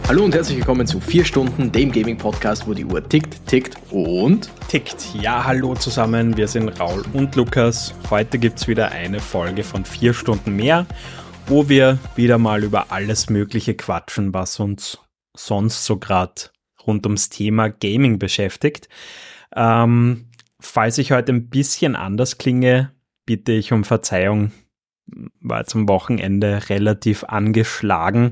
Hallo und herzlich willkommen zu 4 Stunden, dem Gaming-Podcast, wo die Uhr tickt, tickt und tickt. Ja, hallo zusammen, wir sind Raul und Lukas. Heute gibt es wieder eine Folge von 4 Stunden mehr, wo wir wieder mal über alles Mögliche quatschen, was uns sonst so gerade rund ums Thema Gaming beschäftigt. Falls ich heute ein bisschen anders klinge, bitte ich um Verzeihung. War jetzt am Wochenende relativ angeschlagen.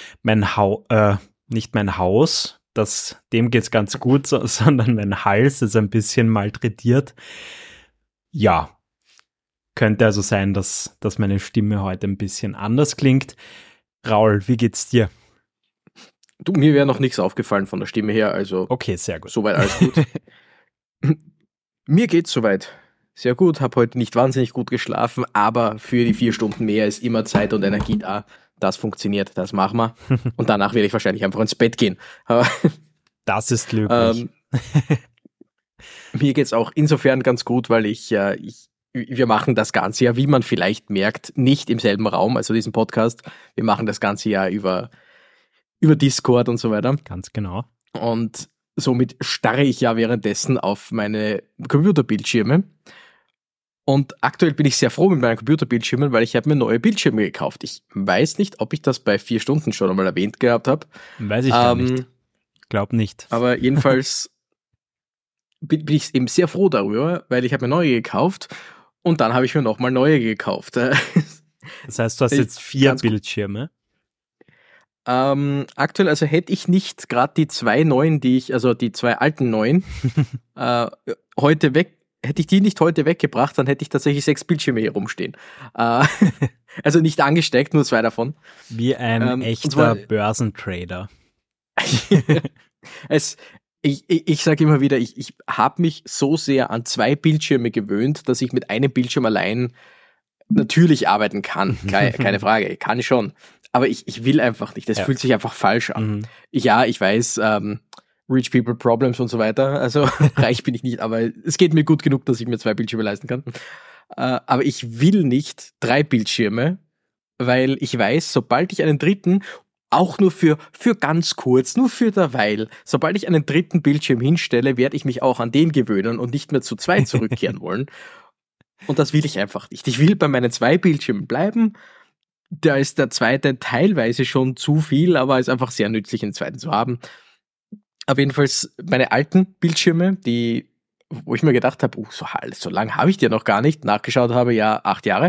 Nicht mein Haus, dem geht's ganz gut, sondern mein Hals ist ein bisschen malträtiert. Ja, könnte also sein, dass meine Stimme heute ein bisschen anders klingt. Raul, wie geht's dir? Du, mir wäre noch nichts aufgefallen von der Stimme her, also okay, sehr gut. Soweit alles gut. Mir geht's soweit sehr gut, habe heute nicht wahnsinnig gut geschlafen, aber für die 4 Stunden mehr ist immer Zeit und Energie da. Das funktioniert, das machen wir. Und danach werde ich wahrscheinlich einfach ins Bett gehen. Aber das ist löblich. Mir geht's auch insofern ganz gut, weil wir machen das ganze Jahr, wie man vielleicht merkt, nicht im selben Raum, also diesen Podcast. Wir machen das ganze Jahr über Discord und so weiter. Ganz genau. Und somit starre ich ja währenddessen auf meine Computerbildschirme. Und aktuell bin ich sehr froh mit meinen Computerbildschirmen, weil ich habe mir neue Bildschirme gekauft. Ich weiß nicht, ob ich das bei 4 Stunden schon einmal erwähnt gehabt habe. Weiß ich gar nicht. Glaub nicht. Aber jedenfalls bin ich eben sehr froh darüber, weil ich habe mir neue gekauft und dann habe ich mir nochmal neue gekauft. Das heißt, du hast jetzt 4 Bildschirme? Aktuell, also hätte ich nicht gerade die 2 neuen, die 2 alten neuen, hätte ich die nicht heute weggebracht, dann hätte ich tatsächlich 6 Bildschirme hier rumstehen. Also nicht angesteckt, nur 2 davon. Wie ein echter Börsentrader. Ich sage immer wieder, ich habe mich so sehr an 2 Bildschirme gewöhnt, dass ich mit einem Bildschirm allein natürlich arbeiten kann. Keine Frage, kann ich schon. Aber ich will einfach nicht. Das fühlt sich einfach falsch an. Ja, ich weiß, Rich People Problems und so weiter. Also reich bin ich nicht, aber es geht mir gut genug, dass ich mir 2 Bildschirme leisten kann. Aber ich will nicht 3 Bildschirme, weil ich weiß, sobald ich einen dritten, auch nur für ganz kurz, nur für derweil, sobald ich einen dritten Bildschirm hinstelle, werde ich mich auch an den gewöhnen und nicht mehr zu 2 zurückkehren wollen. Und das will ich einfach nicht. Ich will bei meinen 2 Bildschirmen bleiben. Da ist der zweite teilweise schon zu viel, aber ist einfach sehr nützlich, einen zweiten zu haben. Aber jedenfalls meine alten Bildschirme, wo ich mir gedacht habe, so lange habe ich die ja noch gar nicht, nachgeschaut habe, ja, 8 Jahre,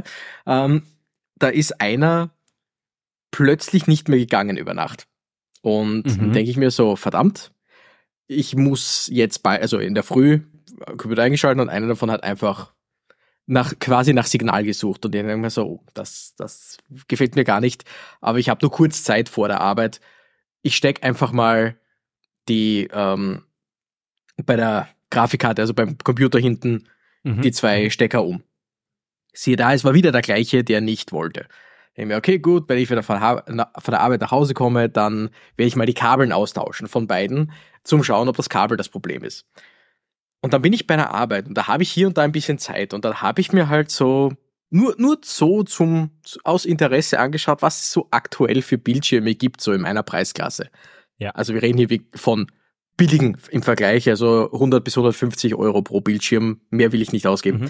da ist einer plötzlich nicht mehr gegangen über Nacht. Und dann denke ich mir so, verdammt, ich muss jetzt in der Früh Computer eingeschaltet und einer davon hat einfach quasi nach Signal gesucht und ich denke mir so, das gefällt mir gar nicht, aber ich habe nur kurz Zeit vor der Arbeit. Ich stecke einfach mal die bei der Grafikkarte, also beim Computer hinten, die 2 Stecker um. Siehe da, es war wieder der gleiche, der nicht wollte. Ich denke mir, okay, gut, wenn ich wieder von der Arbeit nach Hause komme, dann werde ich mal die Kabeln austauschen von beiden, zum Schauen, ob das Kabel das Problem ist. Und dann bin ich bei der Arbeit und da habe ich hier und da ein bisschen Zeit und dann habe ich mir halt so nur so aus Interesse angeschaut, was es so aktuell für Bildschirme gibt, so in meiner Preisklasse. Ja. Also wir reden hier von billigen im Vergleich, also 100 bis 150 Euro pro Bildschirm, mehr will ich nicht ausgeben.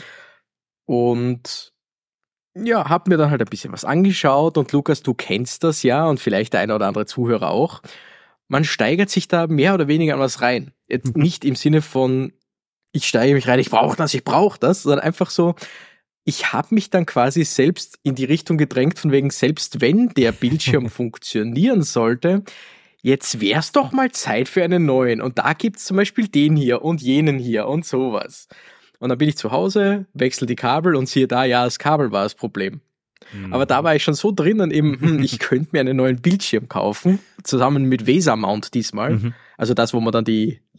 Und ja, habe mir dann halt ein bisschen was angeschaut und Lukas, du kennst das ja und vielleicht der eine oder andere Zuhörer auch. Man steigert sich da mehr oder weniger an was rein. Jetzt nicht im Sinne von ich steige mich rein, ich brauche das, sondern einfach so, ich habe mich dann quasi selbst in die Richtung gedrängt, von wegen, selbst wenn der Bildschirm funktionieren sollte, jetzt wär's doch mal Zeit für einen neuen. Und da gibt's zum Beispiel den hier und jenen hier und sowas. Und dann bin ich zu Hause, wechsle die Kabel und siehe da, ja, das Kabel war das Problem. Aber da war ich schon so drinnen, eben, ich könnte mir einen neuen Bildschirm kaufen, zusammen mit VESA-Mount diesmal. Also das, wo man dann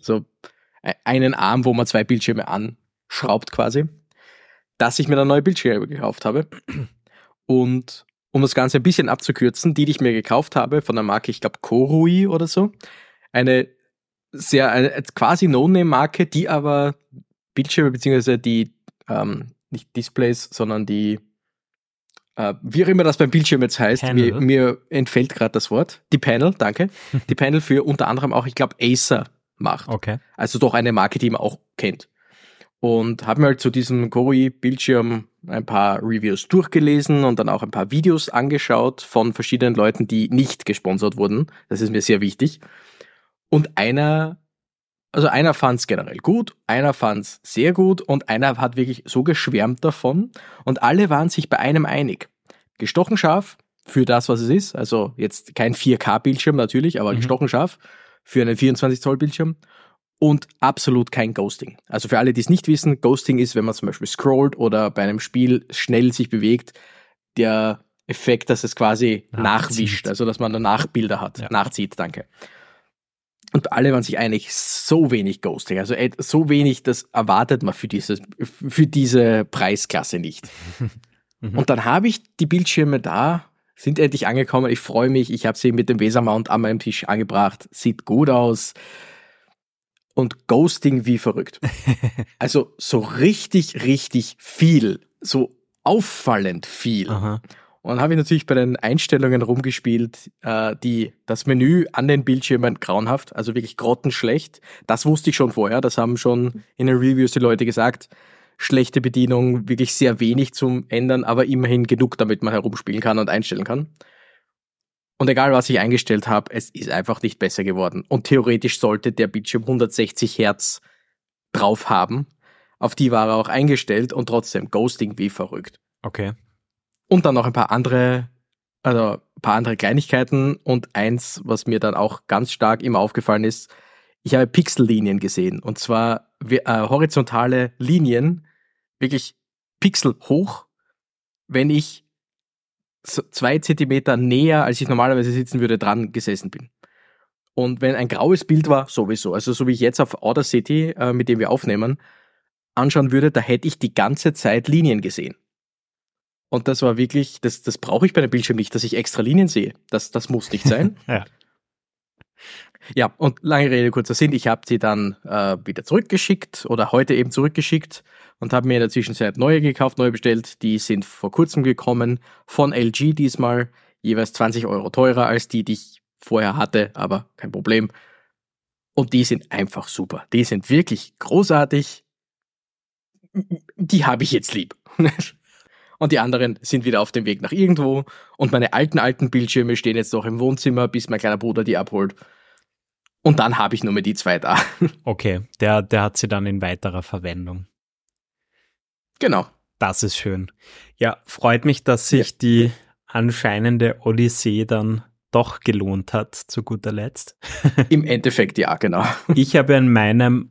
einen Arm, wo man 2 Bildschirme anschraubt quasi, dass ich mir dann neue Bildschirme gekauft habe. Und um das Ganze ein bisschen abzukürzen, die ich mir gekauft habe, von der Marke, ich glaube Korui oder so, eine quasi No-Name-Marke, die aber Bildschirme beziehungsweise die, nicht Displays, sondern die wie auch immer das beim Bildschirm jetzt heißt, Panel. mir entfällt gerade das Wort. Die Panel, danke. Die Panel für unter anderem auch, ich glaube, Acer macht. Okay. Also doch eine Marke, die man auch kennt. Und habe mir halt zu diesem Gorui-Bildschirm ein paar Reviews durchgelesen und dann auch ein paar Videos angeschaut von verschiedenen Leuten, die nicht gesponsert wurden. Das ist mir sehr wichtig. Und einer fand es generell gut, einer fand es sehr gut und einer hat wirklich so geschwärmt davon. Und alle waren sich bei einem einig. Gestochen scharf für das, was es ist. Also jetzt kein 4K-Bildschirm natürlich, aber gestochen scharf für einen 24-Zoll-Bildschirm. Und absolut kein Ghosting. Also für alle, die es nicht wissen, Ghosting ist, wenn man zum Beispiel scrollt oder bei einem Spiel schnell sich bewegt, der Effekt, dass es quasi nachwischt, also dass man danach Bilder hat. Ja. Nachzieht, danke. Und alle waren sich einig, so wenig Ghosting, also so wenig, das erwartet man für diese Preisklasse nicht. Und dann habe ich die Bildschirme da, sind endlich angekommen, ich freue mich, ich habe sie mit dem VESA-Mount an meinem Tisch angebracht, sieht gut aus. Und Ghosting wie verrückt. Also so richtig, richtig viel. So auffallend viel. Aha. Und dann habe ich natürlich bei den Einstellungen rumgespielt, das Menü an den Bildschirmen grauenhaft, also wirklich grottenschlecht. Das wusste ich schon vorher, das haben schon in den Reviews die Leute gesagt. Schlechte Bedienung, wirklich sehr wenig zum Ändern, aber immerhin genug, damit man herumspielen kann und einstellen kann. Und egal, was ich eingestellt habe, es ist einfach nicht besser geworden. Und theoretisch sollte der Bildschirm 160 Hertz drauf haben. Auf die war er auch eingestellt und trotzdem Ghosting wie verrückt. Okay. Und dann noch ein paar andere Kleinigkeiten und eins, was mir dann auch ganz stark immer aufgefallen ist, ich habe Pixellinien gesehen. Und zwar horizontale Linien, wirklich pixelhoch, wenn ich 2 Zentimeter näher, als ich normalerweise sitzen würde, dran gesessen bin. Und wenn ein graues Bild war, sowieso, also so wie ich jetzt auf Audacity, mit dem wir aufnehmen, anschauen würde, da hätte ich die ganze Zeit Linien gesehen. Und das war wirklich, das brauche ich bei einem Bildschirm nicht, dass ich extra Linien sehe. Das muss nicht sein. Ja. Ja, und lange Rede, kurzer Sinn, ich habe sie dann wieder zurückgeschickt oder heute eben zurückgeschickt und habe mir in der Zwischenzeit neue gekauft, neue bestellt. Die sind vor kurzem gekommen, von LG diesmal, jeweils 20 € teurer als die ich vorher hatte, aber kein Problem. Und die sind einfach super. Die sind wirklich großartig. Die habe ich jetzt lieb. Und die anderen sind wieder auf dem Weg nach irgendwo. Und meine alten Bildschirme stehen jetzt noch im Wohnzimmer, bis mein kleiner Bruder die abholt. Und dann habe ich nur mehr die 2 da. Okay, der hat sie dann in weiterer Verwendung. Genau. Das ist schön. Ja, freut mich, dass sich die anscheinende Odyssee dann doch gelohnt hat, zu guter Letzt. Im Endeffekt ja, genau. Ich habe in meinem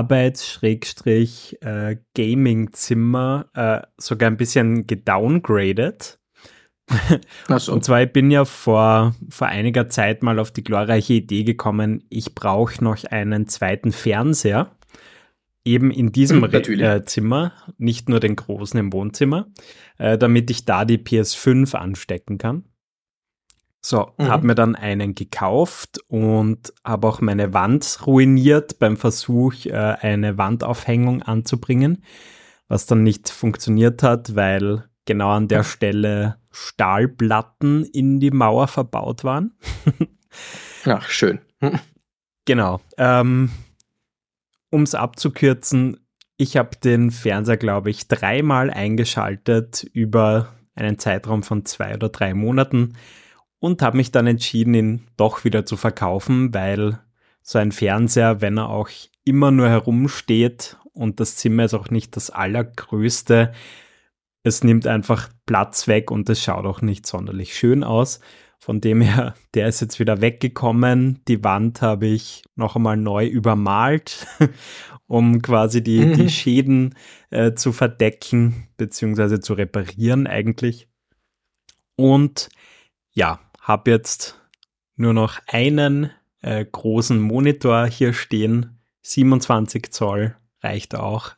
Arbeits-Gaming-Zimmer sogar ein bisschen gedowngradet. Ach so. Und zwar, ich bin ja vor einiger Zeit mal auf die glorreiche Idee gekommen, ich brauche noch einen zweiten Fernseher. Eben in diesem Zimmer, nicht nur den großen im Wohnzimmer, damit ich da die PS5 anstecken kann. So, habe mir dann einen gekauft und habe auch meine Wand ruiniert beim Versuch, eine Wandaufhängung anzubringen, was dann nicht funktioniert hat, weil genau an der Stelle Stahlplatten in die Mauer verbaut waren. Ach, schön. Genau. Um es abzukürzen, ich habe den Fernseher, glaube ich, 3-mal eingeschaltet über einen Zeitraum von 2 oder 3 Monaten und habe mich dann entschieden, ihn doch wieder zu verkaufen, weil so ein Fernseher, wenn er auch immer nur herumsteht und das Zimmer ist auch nicht das allergrößte, es nimmt einfach Platz weg und es schaut auch nicht sonderlich schön aus. Von dem her, der ist jetzt wieder weggekommen. Die Wand habe ich noch einmal neu übermalt, um quasi die Schäden zu verdecken, beziehungsweise zu reparieren eigentlich. Und ja, habe jetzt nur noch einen großen Monitor hier stehen. 27 Zoll reicht auch.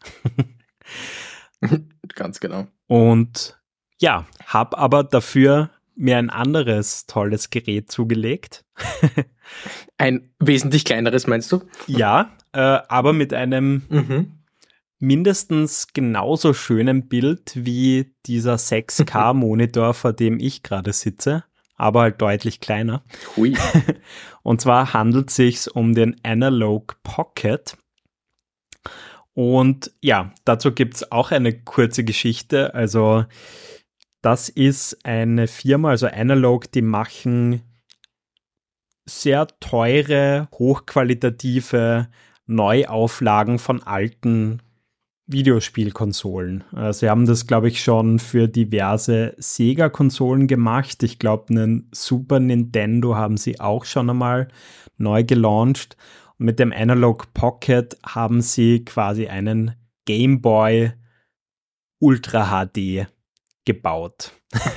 Ganz genau. Und ja, habe aber dafür mir ein anderes tolles Gerät zugelegt. Ein wesentlich kleineres, meinst du? Ja, aber mit einem mindestens genauso schönen Bild wie dieser 6K-Monitor, vor dem ich gerade sitze, aber halt deutlich kleiner. Hui. Und zwar handelt es sich um den Analog Pocket. Und ja, dazu gibt es auch eine kurze Geschichte. Also das ist eine Firma, also Analog, die machen sehr teure, hochqualitative Neuauflagen von alten Videospielkonsolen. Sie haben das, glaube ich, schon für diverse Sega-Konsolen gemacht. Ich glaube, einen Super Nintendo haben sie auch schon einmal neu gelauncht. Und mit dem Analog Pocket haben sie quasi einen Game Boy Ultra HD gebaut.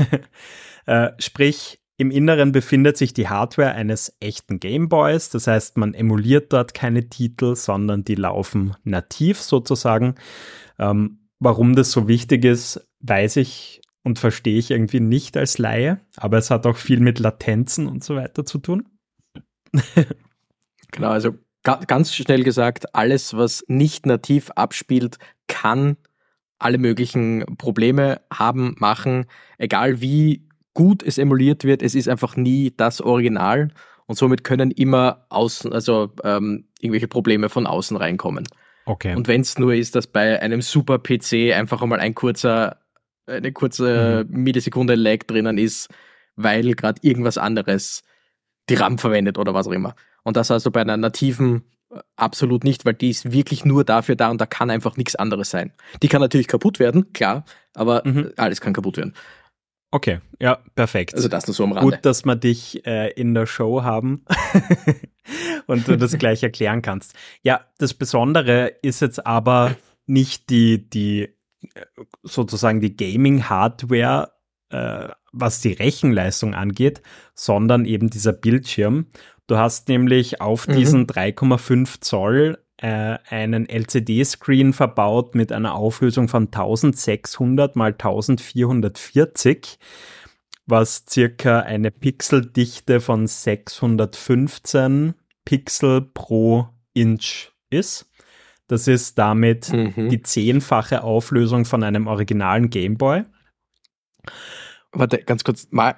Sprich, im Inneren befindet sich die Hardware eines echten Gameboys. Das heißt, man emuliert dort keine Titel, sondern die laufen nativ sozusagen. Warum das so wichtig ist, weiß ich und verstehe ich irgendwie nicht als Laie. Aber es hat auch viel mit Latenzen und so weiter zu tun. Genau, also ganz schnell gesagt, alles, was nicht nativ abspielt, kann alle möglichen Probleme machen, egal wie gut es emuliert wird, es ist einfach nie das Original und somit können immer irgendwelche Probleme von außen reinkommen. Okay. Und wenn es nur ist, dass bei einem super PC einfach einmal eine kurze Millisekunde Lag drinnen ist, weil gerade irgendwas anderes die RAM verwendet oder was auch immer. Und das also bei einer nativen absolut nicht, weil die ist wirklich nur dafür da und da kann einfach nichts anderes sein. Die kann natürlich kaputt werden, klar, aber alles kann kaputt werden. Okay, ja, perfekt. Also das nur so am Rande. Gut, dass wir dich in der Show haben und du das gleich erklären kannst. Ja, das Besondere ist jetzt aber nicht die sozusagen die Gaming-Hardware, was die Rechenleistung angeht, sondern eben dieser Bildschirm. Du hast nämlich auf diesen 3,5 Zoll einen LCD-Screen verbaut mit einer Auflösung von 1600 mal 1440, was circa eine Pixeldichte von 615 Pixel pro Inch ist. Das ist damit die 10-fache Auflösung von einem originalen Gameboy. Warte, ganz kurz, mal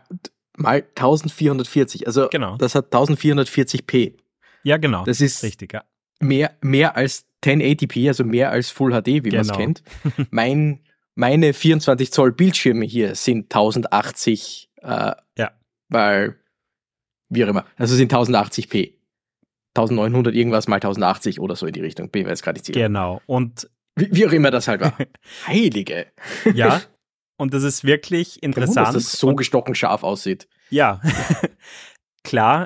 1440, also genau. Das hat 1440p. Ja, genau. Das ist richtig, ja. Mehr als 1080p, also mehr als Full HD, wie man es kennt. Meine 24 Zoll Bildschirme hier sind 1080, weil, wie auch immer, also sind 1080p. 1900 irgendwas mal 1080 oder so in die Richtung, bin ich mir jetzt gerade nicht sicher. Genau, und wie auch immer das halt war. Heilige. Ja, und das ist wirklich interessant. Dass das so gestochen scharf aussieht. Ja, klar,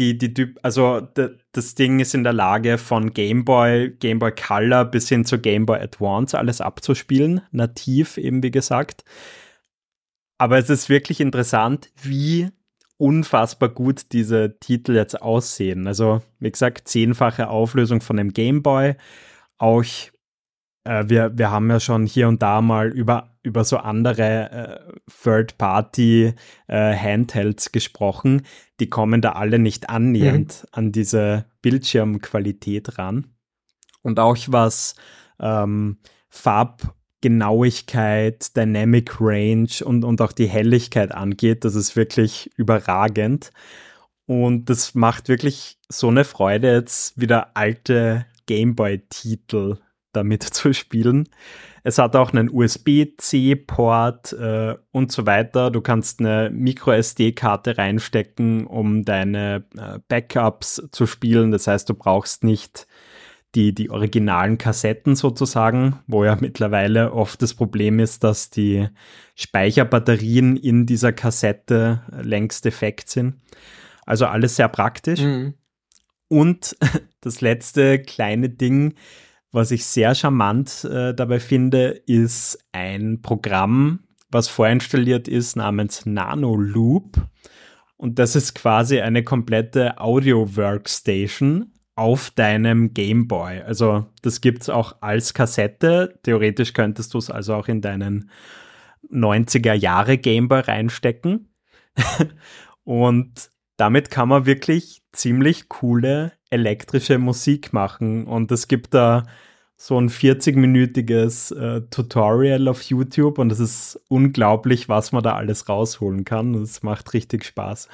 das Ding ist in der Lage, von Game Boy Color bis hin zu Game Boy Advance alles abzuspielen, nativ eben wie gesagt. Aber es ist wirklich interessant, wie unfassbar gut diese Titel jetzt aussehen. Also wie gesagt, 10-fache Auflösung von dem Game Boy. Auch wir haben ja schon hier und da mal über so andere Third-Party-Handhelds gesprochen. Die kommen da alle nicht annähernd an diese Bildschirmqualität ran. Und auch was Farbgenauigkeit, Dynamic Range und auch die Helligkeit angeht, das ist wirklich überragend. Und das macht wirklich so eine Freude, jetzt wieder alte Gameboy-Titel damit zu spielen. Es hat auch einen USB-C-Port und so weiter. Du kannst eine Micro-SD-Karte reinstecken, um deine Backups zu spielen. Das heißt, du brauchst nicht die originalen Kassetten sozusagen, wo ja mittlerweile oft das Problem ist, dass die Speicherbatterien in dieser Kassette längst defekt sind. Also alles sehr praktisch. Und das letzte kleine Ding, was ich sehr charmant dabei finde, ist ein Programm, was vorinstalliert ist, namens Nanoloop. Und das ist quasi eine komplette Audio-Workstation auf deinem Gameboy. Also das gibt es auch als Kassette. Theoretisch könntest du es also auch in deinen 90er-Jahre Gameboy reinstecken. Und damit kann man wirklich ziemlich coole elektrische Musik machen. Und es gibt da so ein 40-minütiges Tutorial auf YouTube und es ist unglaublich, was man da alles rausholen kann. Es macht richtig Spaß.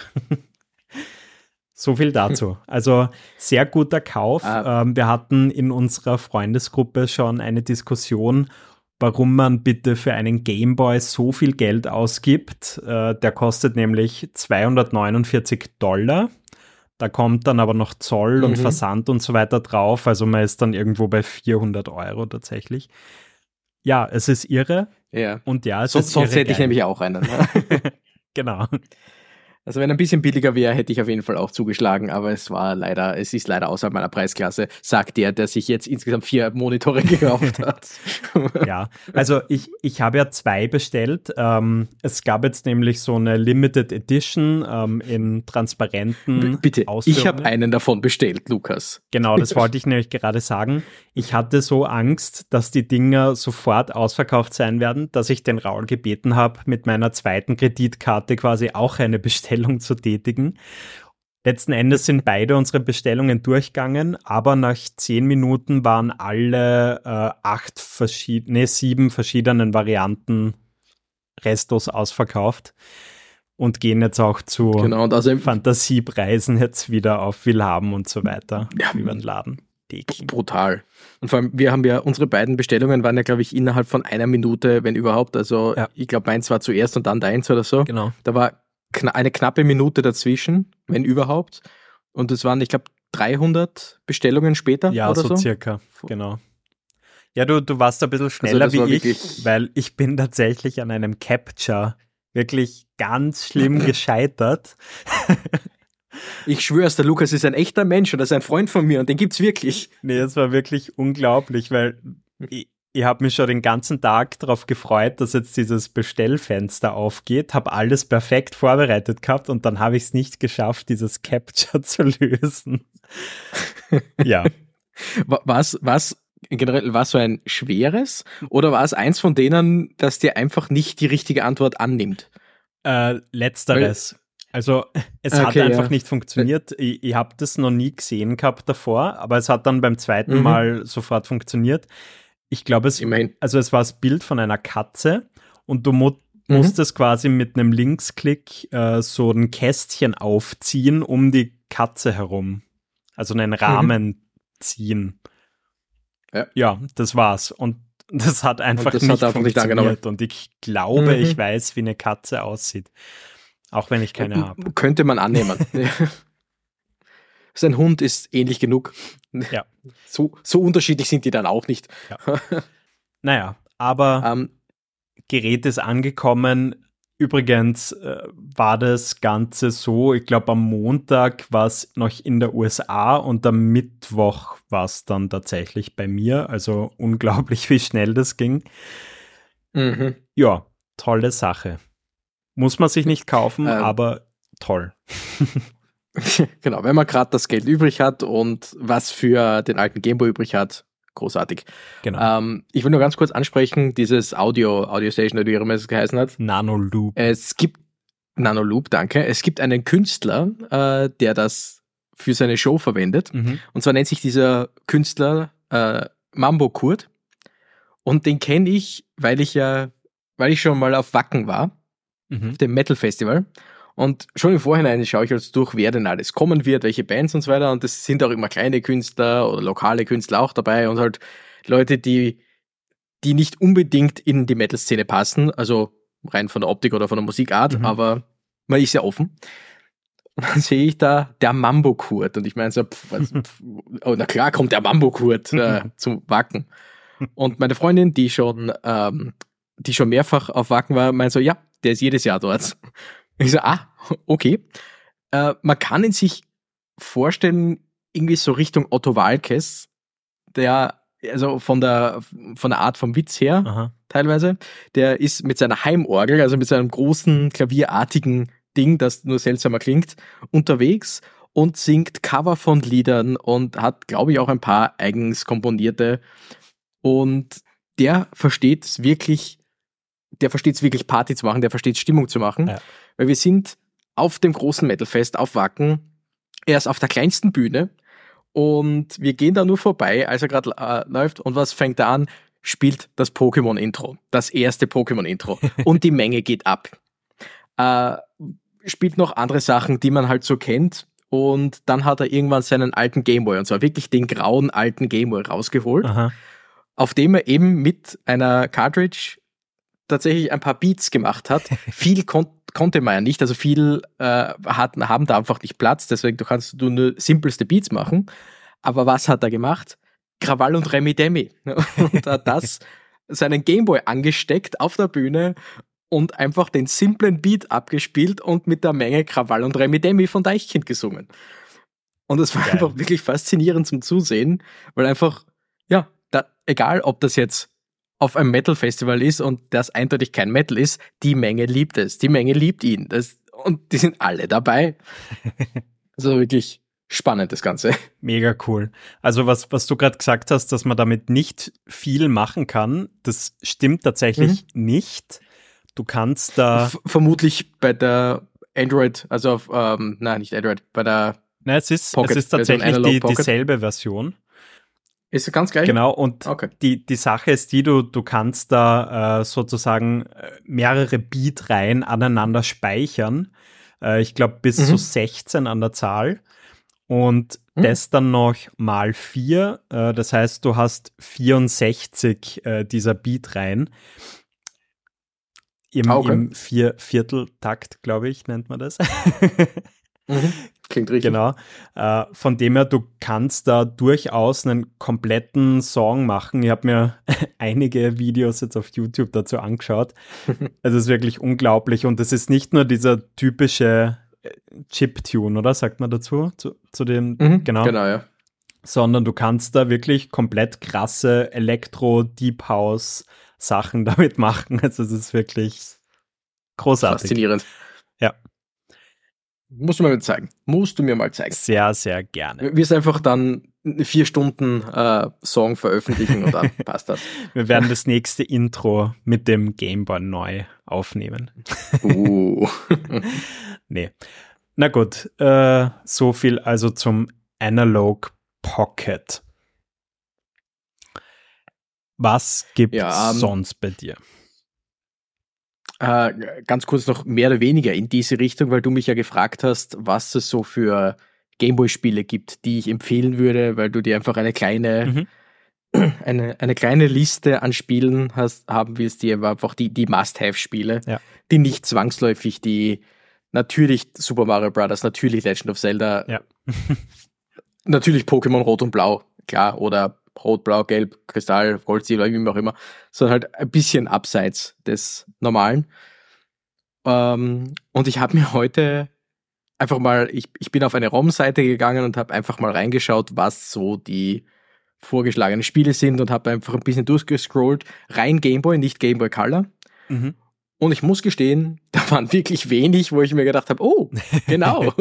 So viel dazu. Also sehr guter Kauf. Wir hatten in unserer Freundesgruppe schon eine Diskussion, warum man bitte für einen Gameboy so viel Geld ausgibt. Der kostet nämlich $249. Da kommt dann aber noch Zoll und Versand und so weiter drauf. Also man ist dann irgendwo bei 400 € tatsächlich. Ja, es ist irre. Ja. Und ja, es Sonst ist irre hätte ich geil. nämlich auch einen. Ne? Genau. Also wenn ein bisschen billiger wäre, hätte ich auf jeden Fall auch zugeschlagen, aber es ist leider außerhalb meiner Preisklasse, sagt der sich jetzt insgesamt 4 Monitore gekauft hat. Ja, also ich habe ja 2 bestellt. Es gab jetzt nämlich so eine Limited Edition in transparenten Bitte, Ausführungen. ich habe einen davon bestellt, Lukas. Genau, das wollte ich nämlich gerade sagen. Ich hatte so Angst, dass die Dinger sofort ausverkauft sein werden, dass ich den Raul gebeten habe, mit meiner zweiten Kreditkarte quasi auch eine Bestellung zu tätigen. Letzten Endes sind beide unsere Bestellungen durchgegangen, aber nach 10 Minuten waren alle 7 verschiedenen Varianten restlos ausverkauft und gehen jetzt auch zu und also Fantasiepreisen jetzt wieder auf Willhaben und so weiter über den Laden. Brutal. Und vor allem, unsere beiden Bestellungen waren ja, glaube ich, innerhalb von 1 Minute, wenn überhaupt. Also ich glaube, meins war zuerst und dann deins oder so. Genau. Da war eine knappe Minute dazwischen, wenn überhaupt. Und es waren, ich glaube, 300 Bestellungen später ja, oder so. Ja, so circa, genau. Ja, du warst ein bisschen schneller also wie ich, weil ich bin tatsächlich an einem Capture wirklich ganz schlimm gescheitert. Ich schwör's, der Lukas ist ein echter Mensch und er ist ein Freund von mir und den gibt's wirklich. Nee, es war wirklich unglaublich, weil ich habe mich schon den ganzen Tag darauf gefreut, dass jetzt dieses Bestellfenster aufgeht, habe alles perfekt vorbereitet gehabt und dann habe ich es nicht geschafft, dieses Capture zu lösen. Ja. Was generell, war es so ein schweres oder war es eins von denen, dass dir einfach nicht die richtige Antwort annimmt? Letzteres. Also es hat einfach nicht funktioniert. Ich habe das noch nie gesehen gehabt davor, aber es hat dann beim zweiten Mal sofort funktioniert. Ich glaube, es war das Bild von einer Katze und du musstest quasi mit einem Linksklick so ein Kästchen aufziehen um die Katze herum. Also einen Rahmen ziehen. Ja, das war's. Und das hat einfach nicht funktioniert. Und ich glaube, ich weiß, wie eine Katze aussieht. Auch wenn ich keine habe. Könnte man annehmen. Sein Hund ist ähnlich genug. Ja. So unterschiedlich sind die dann auch nicht. Ja. Naja, aber Gerät ist angekommen. Übrigens war das Ganze so, ich glaube am Montag war es noch in der USA und am Mittwoch war es dann tatsächlich bei mir. Also unglaublich, wie schnell das ging. Ja, tolle Sache. Muss man sich nicht kaufen, aber toll. Genau, wenn man gerade das Geld übrig hat und was für den alten Gameboy übrig hat, großartig. Genau. Ich will nur ganz kurz ansprechen, dieses Audio Station, oder wie immer es geheißen hat. Nanoloop. Nanoloop, danke. Es gibt einen Künstler, der das für seine Show verwendet. Und zwar nennt sich dieser Künstler Mambo Kurt. Und den kenne ich, weil ich schon mal auf Wacken war, auf dem Metal Festival. Und schon im Vorhinein schaue ich also durch, wer denn alles kommen wird, welche Bands und so weiter. Und es sind auch immer kleine Künstler oder lokale Künstler auch dabei und halt Leute, die nicht unbedingt in die Metal-Szene passen, also rein von der Optik oder von der Musikart, aber man ist ja offen. Und dann sehe ich da der Mambo Kurt und ich meine so, oh, na klar kommt der Mambo Kurt zum Wacken. Und meine Freundin, die schon mehrfach auf Wacken war, meint so, ja, der ist jedes Jahr dort. Ich so, okay. Man kann ihn sich vorstellen, irgendwie so Richtung Otto Waalkes, der, also von der Art vom Witz her, teilweise, der ist mit seiner Heimorgel, also mit seinem großen klavierartigen Ding, das nur seltsamer klingt, unterwegs und singt Cover von Liedern und hat, glaube ich, auch ein paar eigens komponierte. Und der versteht es wirklich Party zu machen, der versteht Stimmung zu machen. Ja. Weil wir sind auf dem großen Metalfest auf Wacken erst auf der kleinsten Bühne Und wir gehen da nur vorbei, als er gerade läuft. Und was fängt er an? Spielt das Pokémon-Intro. Das erste Pokémon-Intro. Und die Menge geht ab. Spielt noch andere Sachen, die man halt so kennt. Und dann hat er irgendwann seinen alten Gameboy, und zwar wirklich den grauen alten Gameboy rausgeholt, auf dem er eben mit einer Cartridge tatsächlich ein paar Beats gemacht hat. Viel konnte man ja nicht, also viel haben da einfach nicht Platz, deswegen kannst du nur simpelste Beats machen. Aber was hat er gemacht? Krawall und Remi Demi. Und hat seinen Gameboy angesteckt auf der Bühne und einfach den simplen Beat abgespielt und mit der Menge Krawall und Remi Demi von Deichkind gesungen. Und es war einfach wirklich faszinierend zum Zusehen, weil einfach, egal ob das jetzt auf einem Metal-Festival ist und das eindeutig kein Metal ist, die Menge liebt es. Die Menge liebt ihn. Und die sind alle dabei. Also wirklich spannend, das Ganze. Mega cool. Also was du gerade gesagt hast, dass man damit nicht viel machen kann, das stimmt tatsächlich nicht. Du kannst da... Vermutlich bei der Android, also auf, nicht Android, bei der es ist tatsächlich dieselbe Version. Ist es ganz gleich? Genau, und die Sache ist du kannst da sozusagen mehrere Beat-Reihen aneinander speichern. Ich glaube bis zu 16 an der Zahl. Und das dann noch mal 4. Das heißt, du hast 64 dieser Beat-Reihen. Im Vierteltakt, glaube ich, nennt man das. Klingt richtig. Genau. Von dem her, du kannst da durchaus einen kompletten Song machen. Ich habe mir einige Videos jetzt auf YouTube dazu angeschaut. Es ist wirklich unglaublich. Und es ist nicht nur dieser typische Chiptune, oder? Sagt man dazu? Zu dem, genau, ja. Sondern du kannst da wirklich komplett krasse Elektro, Deep House Sachen damit machen. Also es ist wirklich großartig. Faszinierend. Ja. Musst du mir mal zeigen. Sehr, sehr gerne. Wir wirst einfach dann 4 Stunden Song veröffentlichen und dann passt das. Wir werden das nächste Intro mit dem Gameboy neu aufnehmen. Nee. Na gut, so viel also zum Analog Pocket. Was gibt's sonst bei dir? Ganz kurz noch mehr oder weniger in diese Richtung, weil du mich ja gefragt hast, was es so für Gameboy-Spiele gibt, die ich empfehlen würde, weil du dir einfach eine kleine eine kleine Liste an Spielen haben willst, die einfach die Must-Have-Spiele, die nicht zwangsläufig natürlich Super Mario Bros., natürlich Legend of Zelda, natürlich Pokémon Rot und Blau, klar, oder Rot, Blau, Gelb, Kristall, Gold, Silber, wie auch immer, sondern halt ein bisschen abseits des Normalen. Und ich habe mir heute einfach mal, ich bin auf eine ROM-Seite gegangen und habe einfach mal reingeschaut, was so die vorgeschlagenen Spiele sind und habe einfach ein bisschen durchgescrollt. Rein Gameboy, nicht Gameboy Color. Und ich muss gestehen, da waren wirklich wenig, wo ich mir gedacht habe, oh, genau.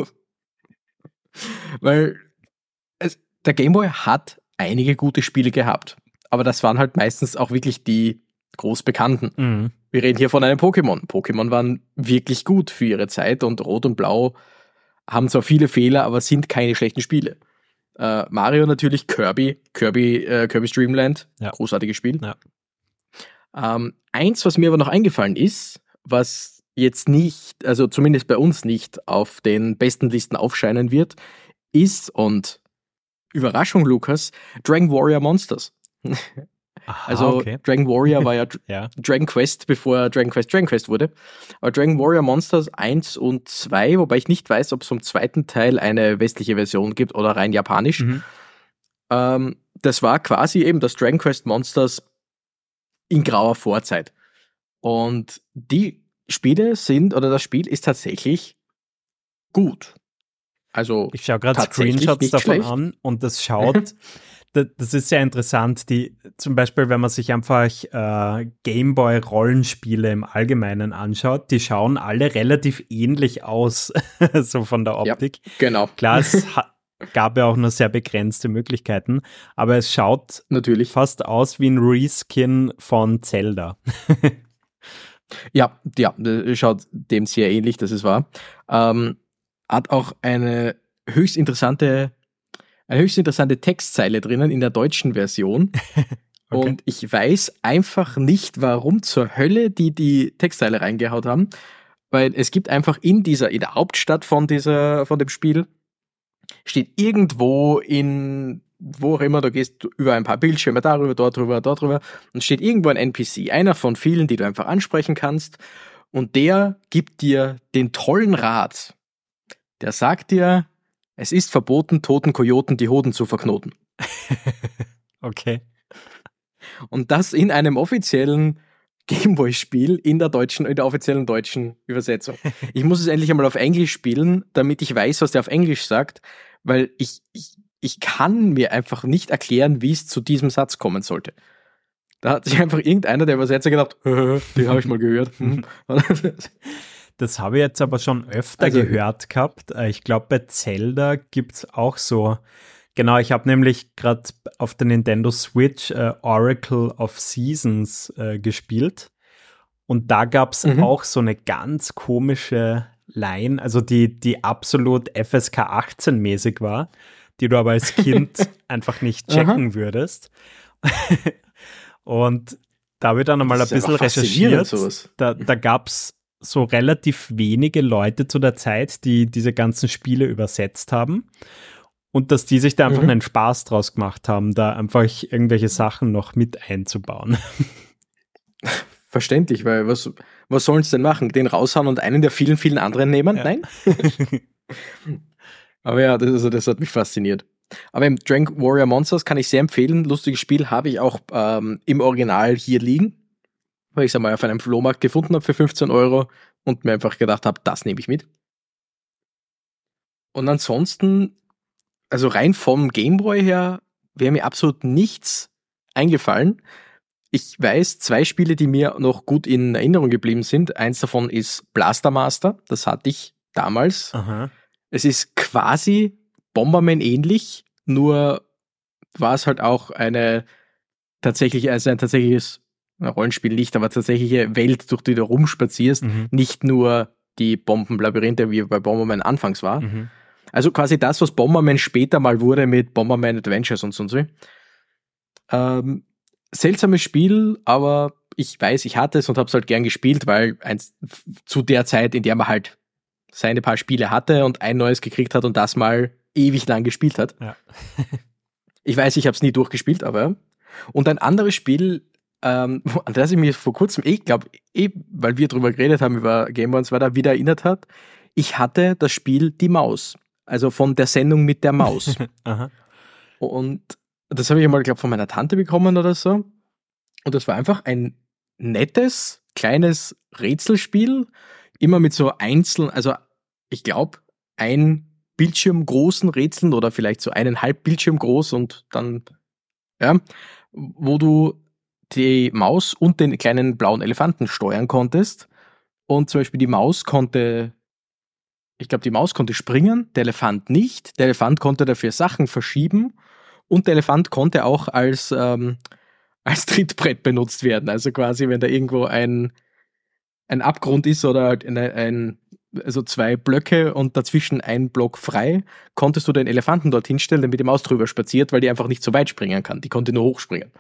Weil der Gameboy hat einige gute Spiele gehabt. Aber das waren halt meistens auch wirklich die groß bekannten. Wir reden hier von einem Pokémon. Pokémon waren wirklich gut für ihre Zeit und Rot und Blau haben zwar viele Fehler, aber sind keine schlechten Spiele. Mario natürlich, Kirby's Dream Land, großartiges Spiel. Eins, was mir aber noch eingefallen ist, was jetzt nicht, also zumindest bei uns nicht auf den besten Listen aufscheinen wird, ist, und Überraschung, Lukas, Dragon Warrior Monsters. Dragon Warrior war ja Dragon Quest, bevor Dragon Quest wurde. Aber Dragon Warrior Monsters 1 und 2, wobei ich nicht weiß, ob es vom zweiten Teil eine westliche Version gibt oder rein japanisch. Das war quasi eben das Dragon Quest Monsters in grauer Vorzeit. Und die Spiele das Spiel ist tatsächlich gut. Also ich schaue gerade Screenshots davon schlecht an und das schaut, das ist sehr interessant. Zum Beispiel, wenn man sich einfach Gameboy-Rollenspiele im Allgemeinen anschaut, die schauen alle relativ ähnlich aus, so von der Optik. Ja, genau. Klar, es gab ja auch nur sehr begrenzte Möglichkeiten, aber es schaut natürlich fast aus wie ein Reskin von Zelda. Ja, schaut dem sehr ähnlich, das ist wahr. Hat auch eine höchst interessante eine höchst interessante Textzeile drinnen in der deutschen Version. Okay. Und ich weiß einfach nicht, warum zur Hölle die Textzeile reingehaut haben, weil es gibt einfach in der Hauptstadt von dem Spiel steht irgendwo wo auch immer, du gehst über ein paar Bildschirme darüber, dort drüber und steht irgendwo ein NPC, einer von vielen, die du einfach ansprechen kannst, und der gibt dir den tollen Rat. Der sagt dir, es ist verboten, toten Kojoten die Hoden zu verknoten. Okay. Und das in einem offiziellen Gameboy-Spiel in der offiziellen deutschen Übersetzung. Ich muss es endlich einmal auf Englisch spielen, damit ich weiß, was der auf Englisch sagt, weil ich kann mir einfach nicht erklären, wie es zu diesem Satz kommen sollte. Da hat sich einfach irgendeiner der Übersetzer gedacht, den habe ich mal gehört. Das habe ich jetzt aber schon öfter gehört gehabt. Ich glaube, bei Zelda gibt es auch so. Genau, ich habe nämlich gerade auf der Nintendo Switch Oracle of Seasons gespielt. Und da gab es auch so eine ganz komische Line, also die absolut FSK 18-mäßig war, die du aber als Kind einfach nicht checken würdest. Und da habe ich dann einmal ein bisschen recherchiert. Da gab es so relativ wenige Leute zu der Zeit, die diese ganzen Spiele übersetzt haben. Und dass die sich da einfach einen Spaß draus gemacht haben, da einfach irgendwelche Sachen noch mit einzubauen. Verständlich, weil was sollen sie denn machen? Den raushauen und einen der vielen, vielen anderen nehmen? Ja. Nein? Aber ja, das hat mich fasziniert. Aber im Dragon Warrior Monsters kann ich sehr empfehlen. Lustiges Spiel, habe ich auch im Original hier liegen, weil ich es einmal auf einem Flohmarkt gefunden habe für 15 € und mir einfach gedacht habe, das nehme ich mit. Und ansonsten, also rein vom Gameboy her, wäre mir absolut nichts eingefallen. Ich weiß 2 Spiele, die mir noch gut in Erinnerung geblieben sind. Eins davon ist Blaster Master. Das hatte ich damals. Aha. Es ist quasi Bomberman ähnlich, nur war es halt auch ein tatsächliches Rollenspiel nicht, aber tatsächliche Welt, durch die du rumspazierst. Nicht nur die Bombenlabyrinthe, wie bei Bomberman anfangs war. Also quasi das, was Bomberman später mal wurde mit Bomberman Adventures und so. Seltsames Spiel, aber ich weiß, ich hatte es und habe es halt gern gespielt, weil zu der Zeit, in der man halt seine paar Spiele hatte und ein neues gekriegt hat und das mal ewig lang gespielt hat. Ja. Ich weiß, ich habe es nie durchgespielt, aber und ein anderes Spiel, an das ich mich vor kurzem, weil wir drüber geredet haben, über Game Boy und so weiter, wieder erinnert hat, ich hatte das Spiel Die Maus, also von der Sendung mit der Maus. Aha. Und das habe ich einmal, glaube ich, von meiner Tante bekommen oder so. Und das war einfach ein nettes, kleines Rätselspiel, immer mit so einzelnen, also ich glaube, ein Bildschirm großen Rätseln oder vielleicht so 1,5 Bildschirm groß und dann, ja, wo du die Maus und den kleinen blauen Elefanten steuern konntest. Und zum Beispiel die Maus konnte springen, der Elefant nicht. Der Elefant konnte dafür Sachen verschieben und der Elefant konnte auch als Trittbrett benutzt werden. Also quasi, wenn da irgendwo ein Abgrund ist oder also 2 Blöcke und dazwischen ein Block frei, konntest du den Elefanten dort hinstellen, damit die Maus drüber spaziert, weil die einfach nicht so weit springen kann. Die konnte nur hochspringen.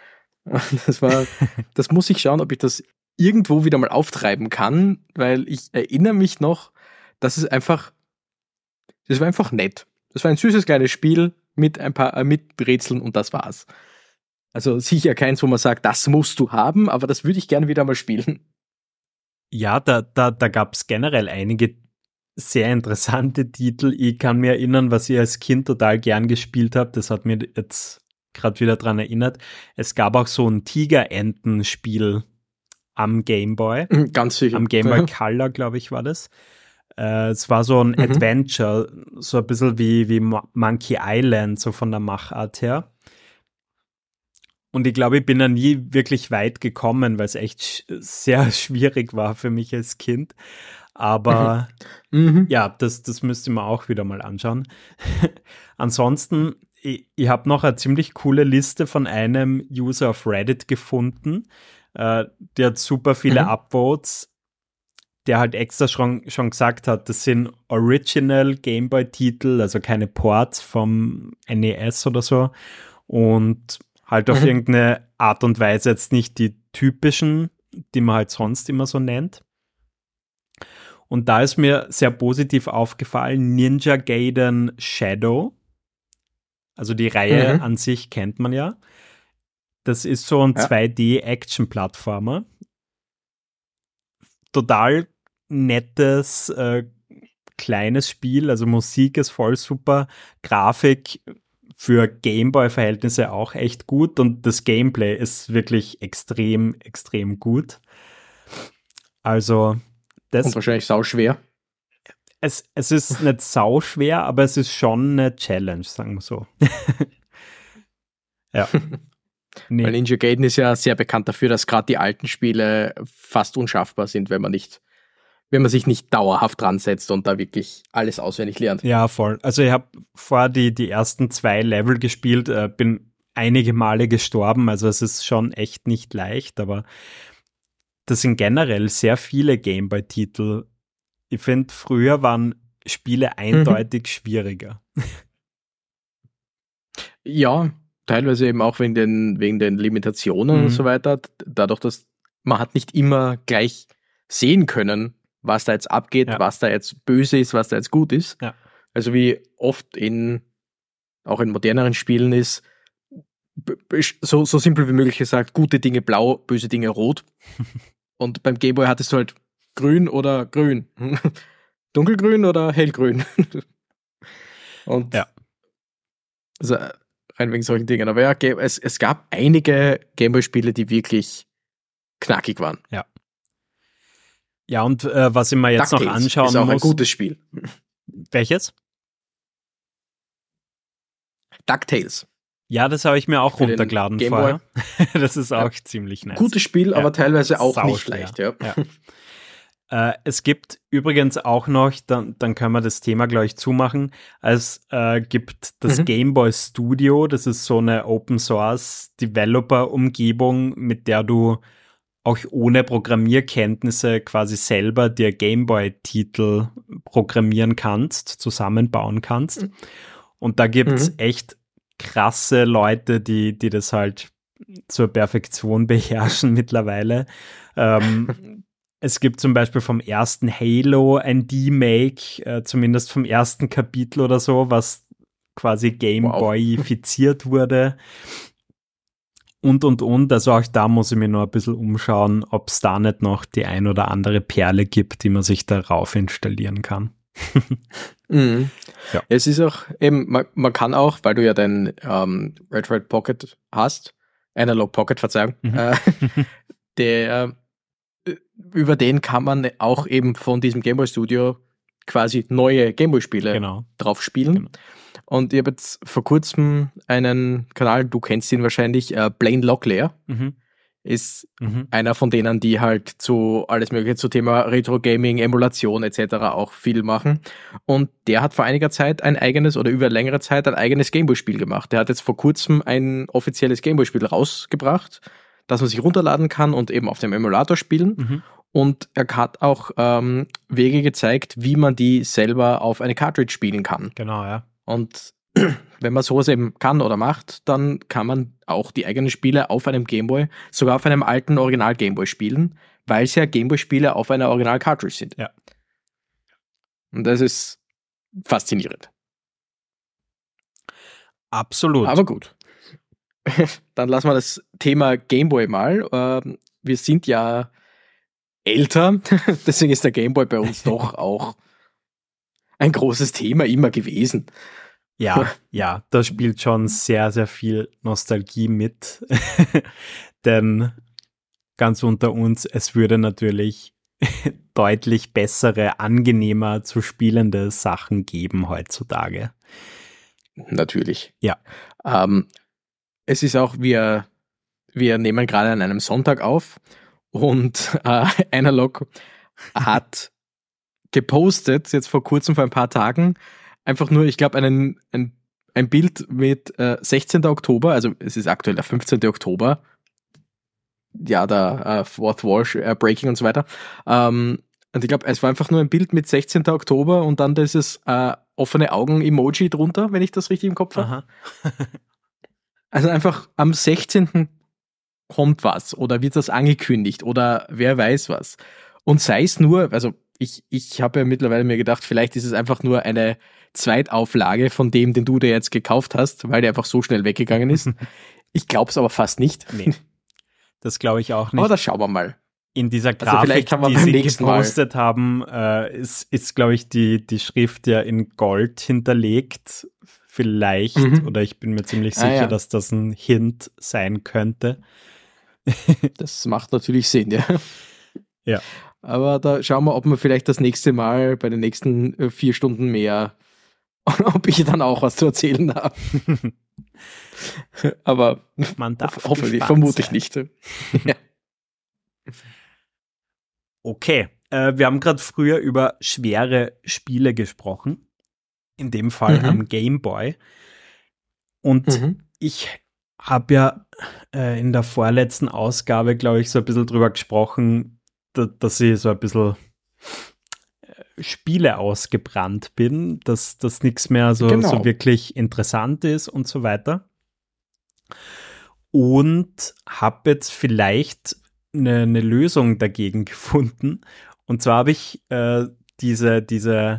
Das muss ich schauen, ob ich das irgendwo wieder mal auftreiben kann, weil ich erinnere mich noch, das war einfach nett. Das war ein süßes kleines Spiel mit Rätseln und das war's. Also sicher keins, wo man sagt, das musst du haben, aber das würde ich gerne wieder mal spielen. Ja, da gab es generell einige sehr interessante Titel. Ich kann mir erinnern, was ich als Kind total gern gespielt habe. Das hat mir jetzt gerade wieder dran erinnert. Es gab auch so ein Tigerenten-Spiel am Gameboy. Ganz sicher. Am Gameboy Color, glaube ich, war das. Es war so ein Adventure, so ein bisschen wie Monkey Island, so von der Machart her. Und ich glaube, ich bin da nie wirklich weit gekommen, weil es echt sehr schwierig war für mich als Kind. Aber ja, das müsste man auch wieder mal anschauen. Ansonsten, ich habe noch eine ziemlich coole Liste von einem User auf Reddit gefunden. Der hat super viele Upvotes. der halt extra schon gesagt hat, das sind Original Gameboy-Titel, also keine Ports vom NES oder so und halt auf irgendeine Art und Weise jetzt nicht die typischen, die man halt sonst immer so nennt. Und da ist mir sehr positiv aufgefallen, Ninja Gaiden Shadow. Also die Reihe an sich kennt man ja. Das ist so ein 2D-Action-Plattformer. Total nettes, kleines Spiel. Also Musik ist voll super. Grafik für Gameboy-Verhältnisse auch echt gut. Und das Gameplay ist wirklich extrem, extrem gut. Also das... Und wahrscheinlich sauschwer. Es ist nicht sauschwer, aber es ist schon eine Challenge, sagen wir so. Ja. Nee. Weil Ninja Gaiden ist ja sehr bekannt dafür, dass gerade die alten Spiele fast unschaffbar sind, wenn man sich nicht dauerhaft dran setzt und da wirklich alles auswendig lernt. Ja, voll. Also ich habe vorher die ersten 2 Level gespielt, bin einige Male gestorben, also es ist schon echt nicht leicht, aber das sind generell sehr viele Gameboy-Titel. Ich finde, früher waren Spiele eindeutig schwieriger. Ja, teilweise eben auch wegen den Limitationen und so weiter. Dadurch, dass man hat nicht immer gleich sehen können, was da jetzt abgeht, was da jetzt böse ist, was da jetzt gut ist. Ja. Also wie oft auch in moderneren Spielen ist, so simpel wie möglich gesagt, gute Dinge blau, böse Dinge rot. Und beim Gameboy hattest du halt grün oder grün. Dunkelgrün oder hellgrün. Und also rein wegen solchen Dingen. Aber ja, es gab einige Gameboy-Spiele, die wirklich knackig waren. Ja. Ja, und was ich mir jetzt DuckTales noch anschauen ist auch muss. ein gutes Spiel. Welches? DuckTales. Ja, das habe ich mir auch runtergeladen vorher. Das ist auch ziemlich nice. Gutes Spiel, aber teilweise auch nicht leicht. Ja. Es gibt übrigens auch noch, dann können wir das Thema gleich zumachen, es gibt das Gameboy Studio, das ist so eine Open-Source-Developer-Umgebung, mit der du auch ohne Programmierkenntnisse quasi selber dir Gameboy-Titel programmieren kannst, zusammenbauen kannst. Und da gibt es echt krasse Leute, die das halt zur Perfektion beherrschen mittlerweile. Es gibt zum Beispiel vom ersten Halo ein D-Make, zumindest vom ersten Kapitel oder so, was quasi Gameboyifiziert wurde. Und. Also auch da muss ich mir noch ein bisschen umschauen, ob es da nicht noch die ein oder andere Perle gibt, die man sich darauf installieren kann. Ja. Es ist auch eben, man kann auch, weil du ja dein Red Pocket hast, Analog Pocket, Verzeihung, über den kann man auch eben von diesem Gameboy Studio quasi neue Gameboy-Spiele drauf spielen. Genau. Und ich habe jetzt vor kurzem einen Kanal, du kennst ihn wahrscheinlich, Blaine Locklear, ist einer von denen, die halt zu alles mögliche zu Thema Retro-Gaming, Emulation etc. auch viel machen. Und der hat vor einiger Zeit über längere Zeit ein eigenes Gameboy-Spiel gemacht. Der hat jetzt vor kurzem ein offizielles Gameboy-Spiel rausgebracht, das man sich runterladen kann und eben auf dem Emulator spielen. Und er hat auch Wege gezeigt, wie man die selber auf eine Cartridge spielen kann. Genau, ja. Und wenn man sowas eben kann oder macht, dann kann man auch die eigenen Spiele auf einem Gameboy, sogar auf einem alten Original-Gameboy spielen, weil es ja Gameboy-Spiele auf einer Original-Cartridge sind. Ja. Und das ist faszinierend. Absolut. Aber gut. Dann lassen wir das Thema Gameboy mal. Wir sind ja älter, deswegen ist der Gameboy bei uns doch auch ein großes Thema immer gewesen. Ja, da spielt schon sehr, sehr viel Nostalgie mit. Denn ganz unter uns, es würde natürlich deutlich bessere, angenehmer zu spielende Sachen geben heutzutage. Natürlich. Ja. Es ist auch, wir nehmen gerade an einem Sonntag auf und Analog hat gepostet, jetzt vor kurzem, vor ein paar Tagen, einfach nur, ich glaube, ein Bild mit 16. Oktober, also es ist aktuell der 15. Oktober, ja, der Fourth Wall Breaking und so weiter, Und ich glaube, es war einfach nur ein Bild mit 16. Oktober und dann dieses offene Augen-Emoji drunter, wenn ich das richtig im Kopf habe. Also einfach am 16. kommt was oder wird das angekündigt oder wer weiß was. Und sei es nur, also ich habe ja mittlerweile mir gedacht, vielleicht ist es einfach nur eine Zweitauflage von dem, den du dir jetzt gekauft hast, weil der einfach so schnell weggegangen ist. Ich glaube es aber fast nicht. Nee, das glaube ich auch nicht. Aber das schauen wir mal. In dieser Grafik, die sie gepostet haben, ist glaube ich, die Schrift ja in Gold hinterlegt. Vielleicht, oder ich bin mir ziemlich sicher, dass das ein Hint sein könnte. Das macht natürlich Sinn, ja. Ja. Aber da schauen wir, ob wir vielleicht das nächste Mal bei den nächsten 4 Stunden mehr, ob ich dann auch was zu erzählen habe. Aber man darf hoffentlich, vermute ich nicht. Ja. Okay, wir haben gerade früher über schwere Spiele gesprochen. In dem Fall am Game Boy. Und ich habe ja in der vorletzten Ausgabe, glaube ich, so ein bisschen drüber gesprochen, dass ich so ein bisschen Spiele ausgebrannt bin, dass das nichts mehr so wirklich interessant ist und so weiter. Und habe jetzt vielleicht eine Lösung dagegen gefunden. Und zwar habe ich diese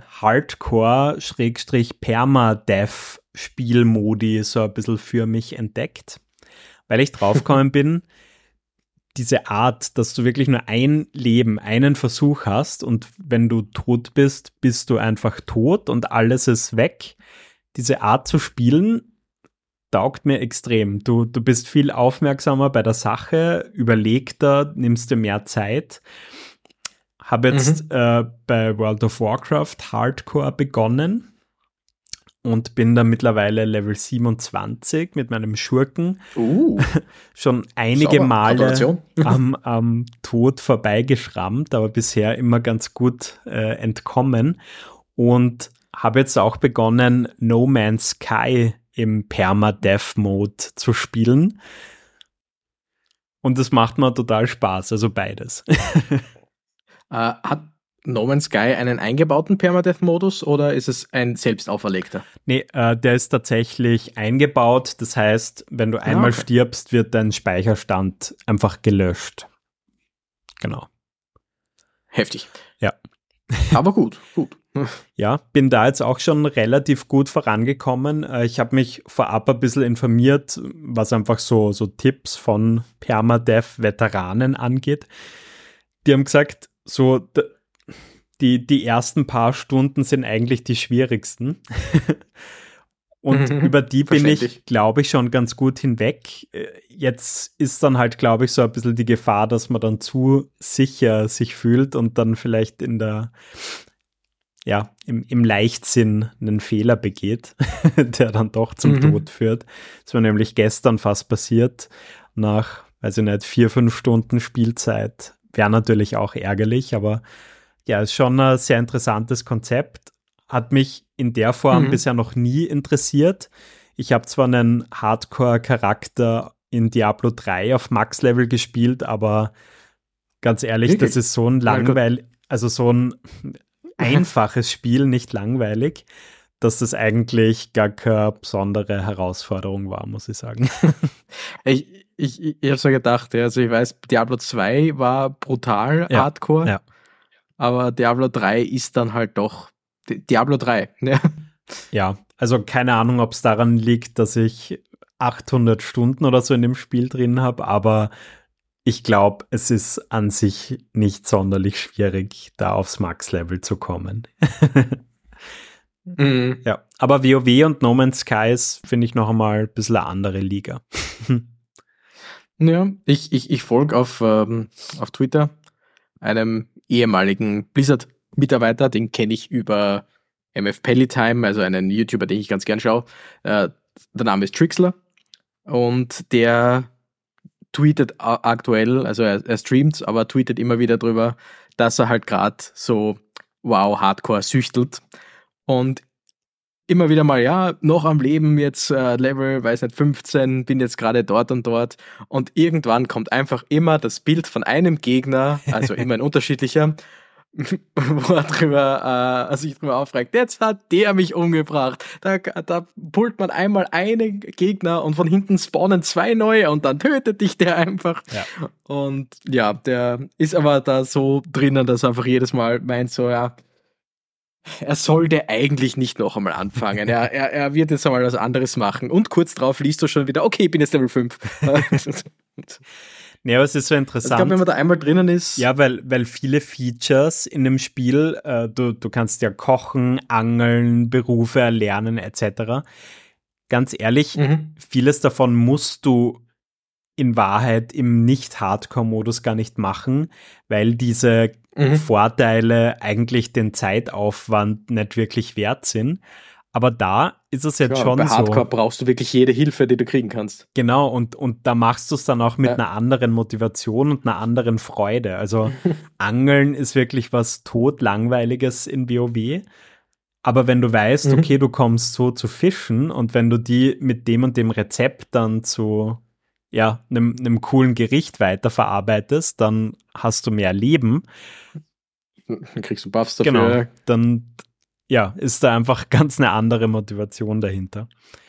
Hardcore-Permadeath-Spielmodi so ein bisschen für mich entdeckt, weil ich draufgekommen bin, diese Art, dass du wirklich nur ein Leben, einen Versuch hast und wenn du tot bist, bist du einfach tot und alles ist weg. Diese Art zu spielen taugt mir extrem. Du bist viel aufmerksamer bei der Sache, überlegter, nimmst dir mehr Zeit. Habe jetzt bei World of Warcraft Hardcore begonnen und bin da mittlerweile Level 27 mit meinem Schurken. Schon einige Male am Tod vorbeigeschrammt, aber bisher immer ganz gut entkommen. Und habe jetzt auch begonnen, No Man's Sky im Permadeath-Mode zu spielen. Und das macht mir total Spaß, also beides. Hat No Man's Sky einen eingebauten Permadeath-Modus oder ist es ein selbst auferlegter? Nee, der ist tatsächlich eingebaut. Das heißt, wenn du einmal stirbst, wird dein Speicherstand einfach gelöscht. Genau. Heftig. Ja. Aber gut. Ja, bin da jetzt auch schon relativ gut vorangekommen. Ich habe mich vorab ein bisschen informiert, was einfach so Tipps von Permadeath-Veteranen angeht. Die haben gesagt, so die ersten paar Stunden sind eigentlich die schwierigsten. Und über die bin ich, glaube ich, schon ganz gut hinweg. Jetzt ist dann halt, glaube ich, so ein bisschen die Gefahr, dass man dann zu sicher sich fühlt und dann vielleicht im Leichtsinn einen Fehler begeht, der dann doch zum Tod führt. Das war nämlich gestern fast passiert, nach, 4-5 Stunden Spielzeit. Wäre natürlich auch ärgerlich, aber ja, ist schon ein sehr interessantes Konzept. Hat mich in der Form bisher noch nie interessiert. Ich habe zwar einen Hardcore-Charakter in Diablo 3 auf Max-Level gespielt, aber ganz ehrlich, wirklich? Das ist so ein so ein einfaches Spiel, nicht langweilig, dass das eigentlich gar keine besondere Herausforderung war, muss ich sagen. Ich habe so gedacht, also ich weiß, Diablo 2 war brutal Hardcore, aber Diablo 3 ist dann halt doch Diablo 3. Ja, ja, also keine Ahnung, ob es daran liegt, dass ich 800 Stunden oder so in dem Spiel drin habe, aber ich glaube, es ist an sich nicht sonderlich schwierig, da aufs Max-Level zu kommen. Ja, aber WoW und No Man's Sky ist, finde ich, noch einmal ein bisschen eine andere Liga. Ja, ich folge auf Twitter einem ehemaligen Blizzard-Mitarbeiter, den kenne ich über MF Pellytime, also einen YouTuber, den ich ganz gern schaue. Der Name ist Trixler und der tweetet aktuell, also er streamt, aber tweetet immer wieder drüber, dass er halt gerade so Hardcore süchtelt und immer wieder mal, noch am Leben jetzt Level, 15, bin jetzt gerade dort und dort und irgendwann kommt einfach immer das Bild von einem Gegner, also immer ein unterschiedlicher, wo er sich drüber aufregt, jetzt hat der mich umgebracht. Da pullt man einmal einen Gegner und von hinten spawnen 2 neue und dann tötet dich der einfach. Ja. Und ja, der ist aber da so drinnen, dass er einfach jedes Mal meint so, ja, er sollte eigentlich nicht noch einmal anfangen. Er wird jetzt einmal was anderes machen. Und kurz drauf liest du schon wieder, okay, ich bin jetzt Level 5. Ja, aber es ist so interessant. Ich glaube, wenn man da einmal drinnen ist. Ja, weil viele Features in dem Spiel, du kannst ja kochen, angeln, Berufe erlernen etc. Ganz ehrlich, vieles davon musst du in Wahrheit im Nicht-Hardcore-Modus gar nicht machen, weil diese Vorteile eigentlich den Zeitaufwand nicht wirklich wert sind. Aber da ist es jetzt schon so. Bei Hardcore brauchst du wirklich jede Hilfe, die du kriegen kannst. Genau, und da machst du es dann auch mit einer anderen Motivation und einer anderen Freude. Also Angeln ist wirklich was totlangweiliges in WoW. Aber wenn du weißt, okay, du kommst so zu Fischen und wenn du die mit dem und dem Rezept dann zu einem coolen Gericht weiterverarbeitest, dann hast du mehr Leben. Dann kriegst du Buffs dafür. Genau, dann ist da einfach ganz eine andere Motivation dahinter.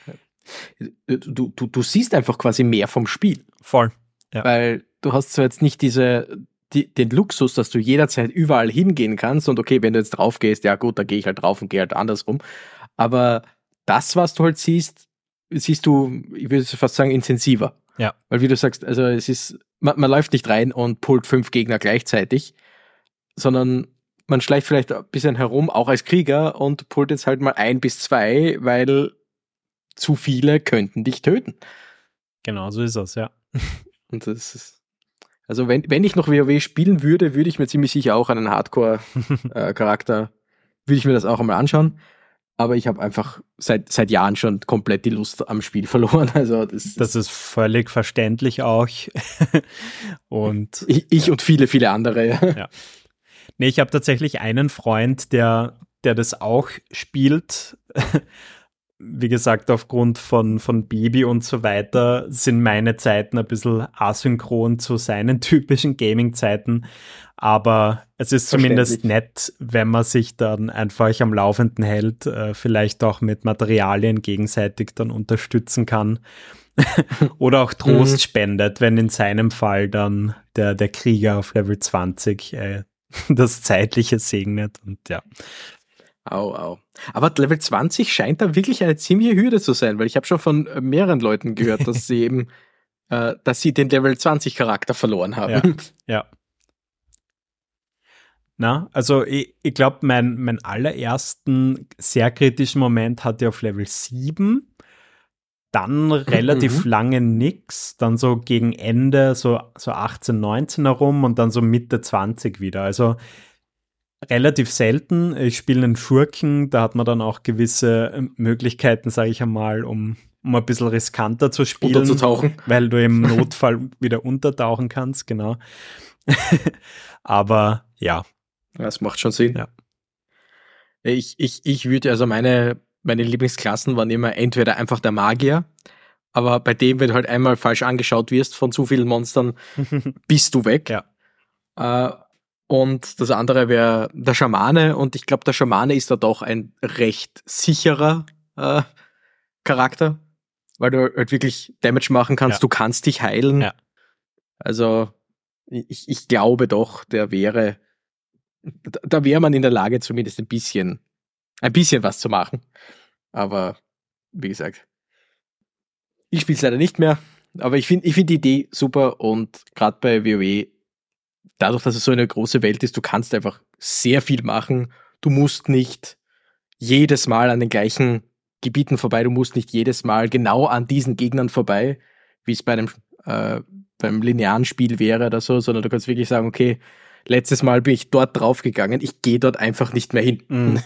Du siehst einfach quasi mehr vom Spiel. Voll. Ja. Weil du hast zwar jetzt nicht den Luxus, dass du jederzeit überall hingehen kannst und okay, wenn du jetzt drauf gehst, ja gut, da gehe ich halt drauf und gehe halt andersrum. Aber das, was du halt siehst du, ich würde fast sagen, intensiver. Ja. Weil wie du sagst, also es ist, man läuft nicht rein und pullt 5 Gegner gleichzeitig, sondern man schleicht vielleicht ein bisschen herum, auch als Krieger, und pullt jetzt halt mal 1 bis 2, weil zu viele könnten dich töten. Genau, so ist das, ja. Und das ist, also wenn ich noch WoW spielen würde, würde ich mir ziemlich sicher auch einen Hardcore-Charakter, würde ich mir das auch einmal anschauen. Aber ich habe einfach seit Jahren schon komplett die Lust am Spiel verloren. Also das ist völlig verständlich auch. Und ich und viele, viele andere. Ja. Nee, ich habe tatsächlich einen Freund, der das auch spielt. Wie gesagt, aufgrund von Baby und so weiter sind meine Zeiten ein bisschen asynchron zu seinen typischen Gaming-Zeiten. Aber es ist zumindest nett, wenn man sich dann einfach am Laufenden hält, vielleicht auch mit Materialien gegenseitig dann unterstützen kann. Oder auch Trost spendet, wenn in seinem Fall dann der Krieger auf Level 20 das Zeitliche segnet und ja. Au. Aber Level 20 scheint da wirklich eine ziemliche Hürde zu sein, weil ich habe schon von mehreren Leuten gehört, dass sie eben, dass sie den Level 20 Charakter verloren haben. Ja. Na, also ich glaube, mein allerersten sehr kritischen Moment hatte ich auf Level 7, dann relativ lange nix, dann so gegen Ende so 18, 19 herum und dann so Mitte 20 wieder. Also relativ selten. Ich spiele einen Schurken, da hat man dann auch gewisse Möglichkeiten, sage ich einmal, um ein bisschen riskanter zu spielen. Unterzutauchen. Weil du im Notfall wieder untertauchen kannst, genau. Aber ja. Das macht schon Sinn. Ja. Ich würde, also meine Lieblingsklassen waren immer entweder einfach der Magier, aber bei dem, wenn du halt einmal falsch angeschaut wirst von zu vielen Monstern, bist du weg. Ja. Und das andere wäre der Schamane, und ich glaube, der Schamane ist da doch ein recht sicherer Charakter, weil du halt wirklich Damage machen kannst, du kannst dich heilen. Ja. Also ich glaube doch, da wäre man in der Lage, zumindest ein bisschen was zu machen. Aber wie gesagt, ich spiele es leider nicht mehr, aber ich finde die Idee super, und gerade bei WoW, dadurch, dass es so eine große Welt ist, du kannst einfach sehr viel machen. Du musst nicht jedes Mal an den gleichen Gebieten vorbei, du musst nicht jedes Mal genau an diesen Gegnern vorbei, wie es beim linearen Spiel wäre oder so, sondern du kannst wirklich sagen, okay, letztes Mal bin ich dort draufgegangen, ich gehe dort einfach nicht mehr hin.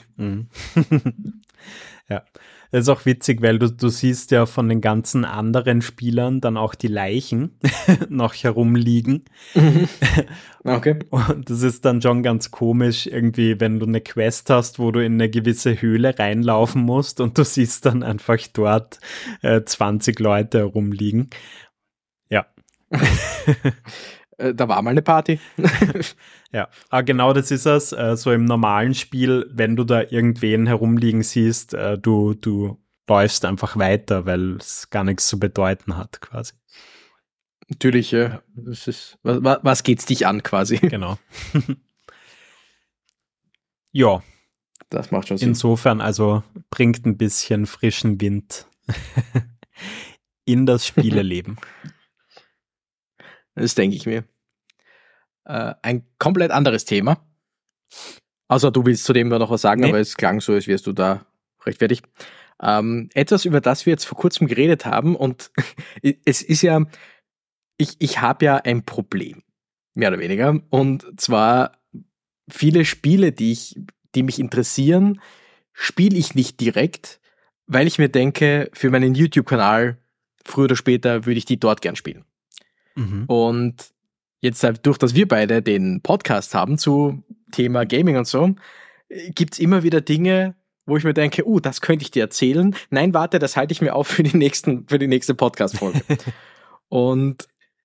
Ja, das ist auch witzig, weil du siehst ja von den ganzen anderen Spielern dann auch die Leichen noch herumliegen. Okay. Und das ist dann schon ganz komisch, irgendwie, wenn du eine Quest hast, wo du in eine gewisse Höhle reinlaufen musst und du siehst dann einfach dort 20 Leute herumliegen. Ja. Da war mal eine Party. Ja, genau das ist es. So im normalen Spiel, wenn du da irgendwen herumliegen siehst, du läufst einfach weiter, weil es gar nichts zu bedeuten hat, quasi. Natürlich, ja. Das ist, was geht's dich an, quasi? Genau. Ja. Das macht schon Sinn. Insofern, also bringt ein bisschen frischen Wind in das Spieleleben. Das denke ich mir. Ein komplett anderes Thema. Außer du willst zu dem noch was sagen, aber es klang so, als wärst du da rechtfertig. Etwas, über das wir jetzt vor kurzem geredet haben, und es ist ja, ich habe ja ein Problem, mehr oder weniger, und zwar viele Spiele, die mich interessieren, spiele ich nicht direkt, weil ich mir denke, für meinen YouTube-Kanal, früher oder später würde ich die dort gern spielen. Mhm. Und jetzt dadurch, dass wir beide den Podcast haben zu Thema Gaming und so, gibt's immer wieder Dinge, wo ich mir denke, das könnte ich dir erzählen. Nein, warte, das halte ich mir auf für die nächste Podcast-Folge. Und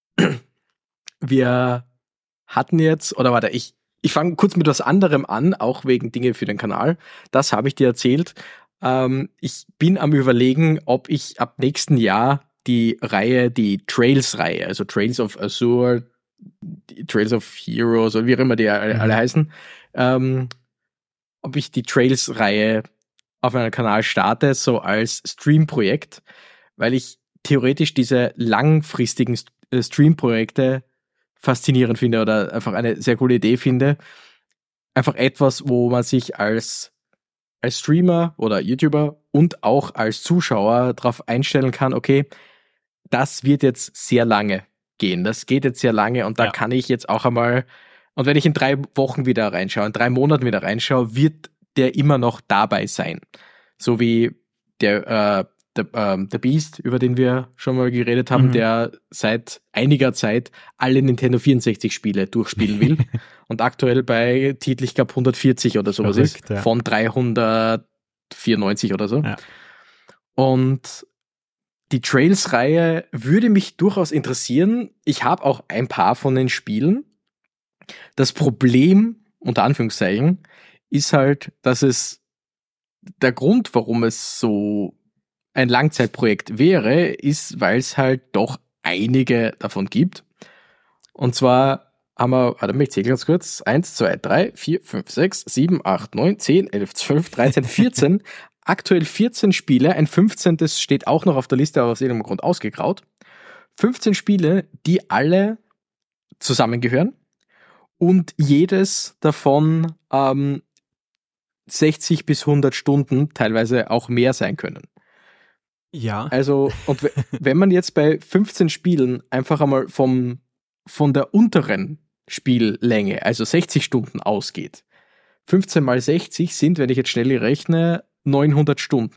wir hatten jetzt, oder warte, ich fange kurz mit was anderem an, auch wegen Dinge für den Kanal. Das habe ich dir erzählt. Ich bin am Überlegen, ob ich ab nächsten Jahr die Trails-Reihe, also Trails of Azure, Trails of Heroes oder wie auch immer die alle heißen, ob ich die Trails-Reihe auf meinem Kanal starte, so als Stream-Projekt, weil ich theoretisch diese langfristigen Stream-Projekte faszinierend finde oder einfach eine sehr coole Idee finde. Einfach etwas, wo man sich als Streamer oder YouTuber und auch als Zuschauer darauf einstellen kann, okay, das wird jetzt sehr lange gehen. Das geht jetzt sehr lange und da kann ich jetzt auch einmal, und wenn ich in 3 Wochen wieder reinschaue, in 3 Monaten wieder reinschaue, wird der immer noch dabei sein. So wie der Beast, über den wir schon mal geredet haben, der seit einiger Zeit alle Nintendo 64-Spiele durchspielen will und aktuell bei Titel, ich glaube 140 oder sowas ist, von 394 oder so. Ja. Und die Trails-Reihe würde mich durchaus interessieren. Ich habe auch ein paar von den Spielen. Das Problem, unter Anführungszeichen, ist halt, dass es der Grund, warum es so ein Langzeitprojekt wäre, ist, weil es halt doch einige davon gibt. Und zwar haben wir, warte mal, ich zähle ganz kurz, 1, 2, 3, 4, 5, 6, 7, 8, 9, 10, 11, 12, 13, 14, aktuell 14 Spiele, ein 15. steht auch noch auf der Liste, aber aus irgendeinem Grund ausgegraut. 15 Spiele, die alle zusammengehören und jedes davon 60 bis 100 Stunden, teilweise auch mehr sein können. Ja. Also, und wenn man jetzt bei 15 Spielen einfach einmal von der unteren Spiellänge, also 60 Stunden ausgeht, 15 mal 60 sind, wenn ich jetzt schnell rechne, 900 Stunden.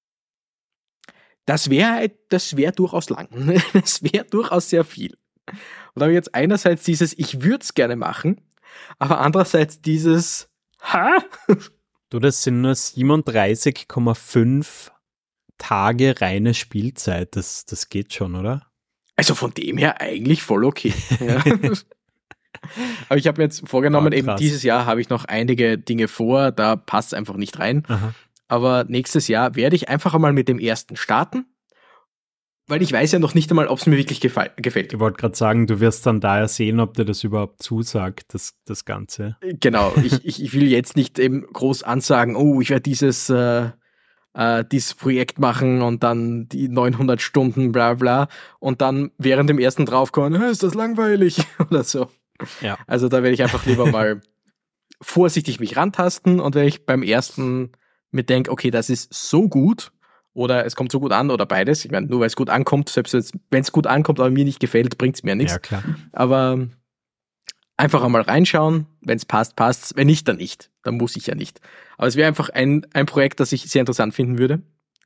Das wäre durchaus lang. Das wäre durchaus sehr viel. Und da habe ich jetzt einerseits dieses, ich würde es gerne machen, aber andererseits dieses, Du, das sind nur 37,5 Tage reine Spielzeit. Das geht schon, oder? Also von dem her eigentlich voll okay. Ja. Aber ich habe mir jetzt vorgenommen, eben dieses Jahr habe ich noch einige Dinge vor, da passt es einfach nicht rein. Aha. Aber nächstes Jahr werde ich einfach einmal mit dem ersten starten, weil ich weiß ja noch nicht einmal, ob es mir wirklich gefällt. Ich wollte gerade sagen, du wirst dann daher sehen, ob dir das überhaupt zusagt, das Ganze. Genau, ich will jetzt nicht eben groß ansagen, ich werde dieses Projekt machen und dann die 900 Stunden bla bla und dann während dem ersten draufkommen, ist das langweilig oder so. Ja. Also da werde ich einfach lieber mal vorsichtig mich rantasten und wenn ich beim ersten mir denke, okay, das ist so gut oder es kommt so gut an oder beides, ich meine, nur weil es gut ankommt, selbst wenn es gut ankommt, aber mir nicht gefällt, bringt es mir nichts. Ja, klar. Aber einfach einmal reinschauen, wenn es passt, passt's, wenn nicht, dann nicht. Dann muss ich ja nicht. Aber es wäre einfach ein Projekt, das ich sehr interessant finden würde.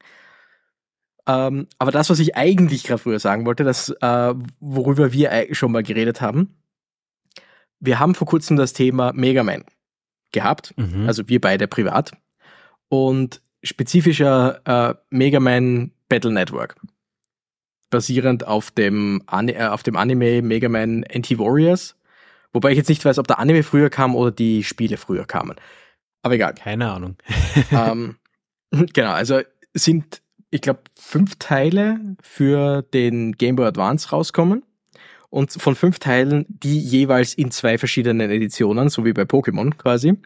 Aber das, was ich eigentlich gerade früher sagen wollte, das, worüber wir schon mal geredet haben, wir haben vor kurzem das Thema Mega Man gehabt, also wir beide privat, und spezifischer Mega Man Battle Network. basierend auf dem Anime Mega Man Anti-Warriors. Wobei ich jetzt nicht weiß, ob der Anime früher kam oder die Spiele früher kamen. Aber egal. Keine Ahnung. Genau, also sind, ich glaube, 5 Teile für den Game Boy Advance rauskommen. Und von 5 Teilen, die jeweils in 2 verschiedenen Editionen, so wie bei Pokémon quasi.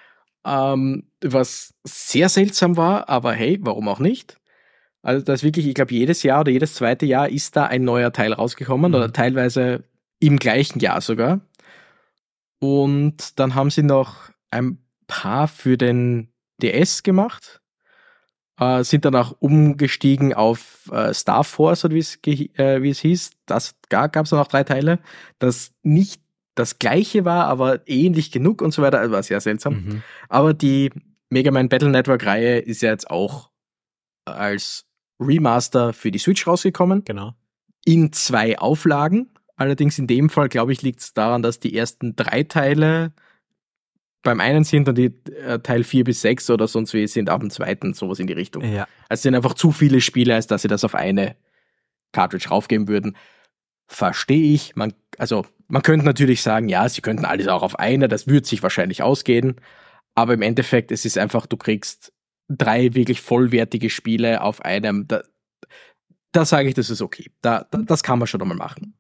Was sehr seltsam war, aber hey, warum auch nicht? Also das wirklich, ich glaube, jedes Jahr oder jedes zweite Jahr ist da ein neuer Teil rausgekommen oder teilweise im gleichen Jahr sogar. Und dann haben sie noch ein paar für den DS gemacht, sind dann auch umgestiegen auf Star Force oder wie es hieß. Das gab es dann auch 3 Teile, das nicht das gleiche war, aber ähnlich genug und so weiter. Also war sehr seltsam. Aber die Mega Man Battle Network Reihe ist ja jetzt auch als Remaster für die Switch rausgekommen. Genau. In 2 Auflagen. Allerdings in dem Fall, glaube ich, liegt es daran, dass die ersten 3 Teile beim einen sind und die Teil 4 bis 6 oder sonst wie sind auf dem zweiten, sowas in die Richtung. Ja. Also es sind einfach zu viele Spiele, als dass sie das auf eine Cartridge raufgeben würden. Verstehe ich. Man könnte natürlich sagen, ja, sie könnten alles auch auf eine, das würde sich wahrscheinlich ausgehen. Aber im Endeffekt, es ist einfach, du kriegst 3 wirklich vollwertige Spiele auf einem. Da sage ich, das ist okay. Das kann man schon einmal machen.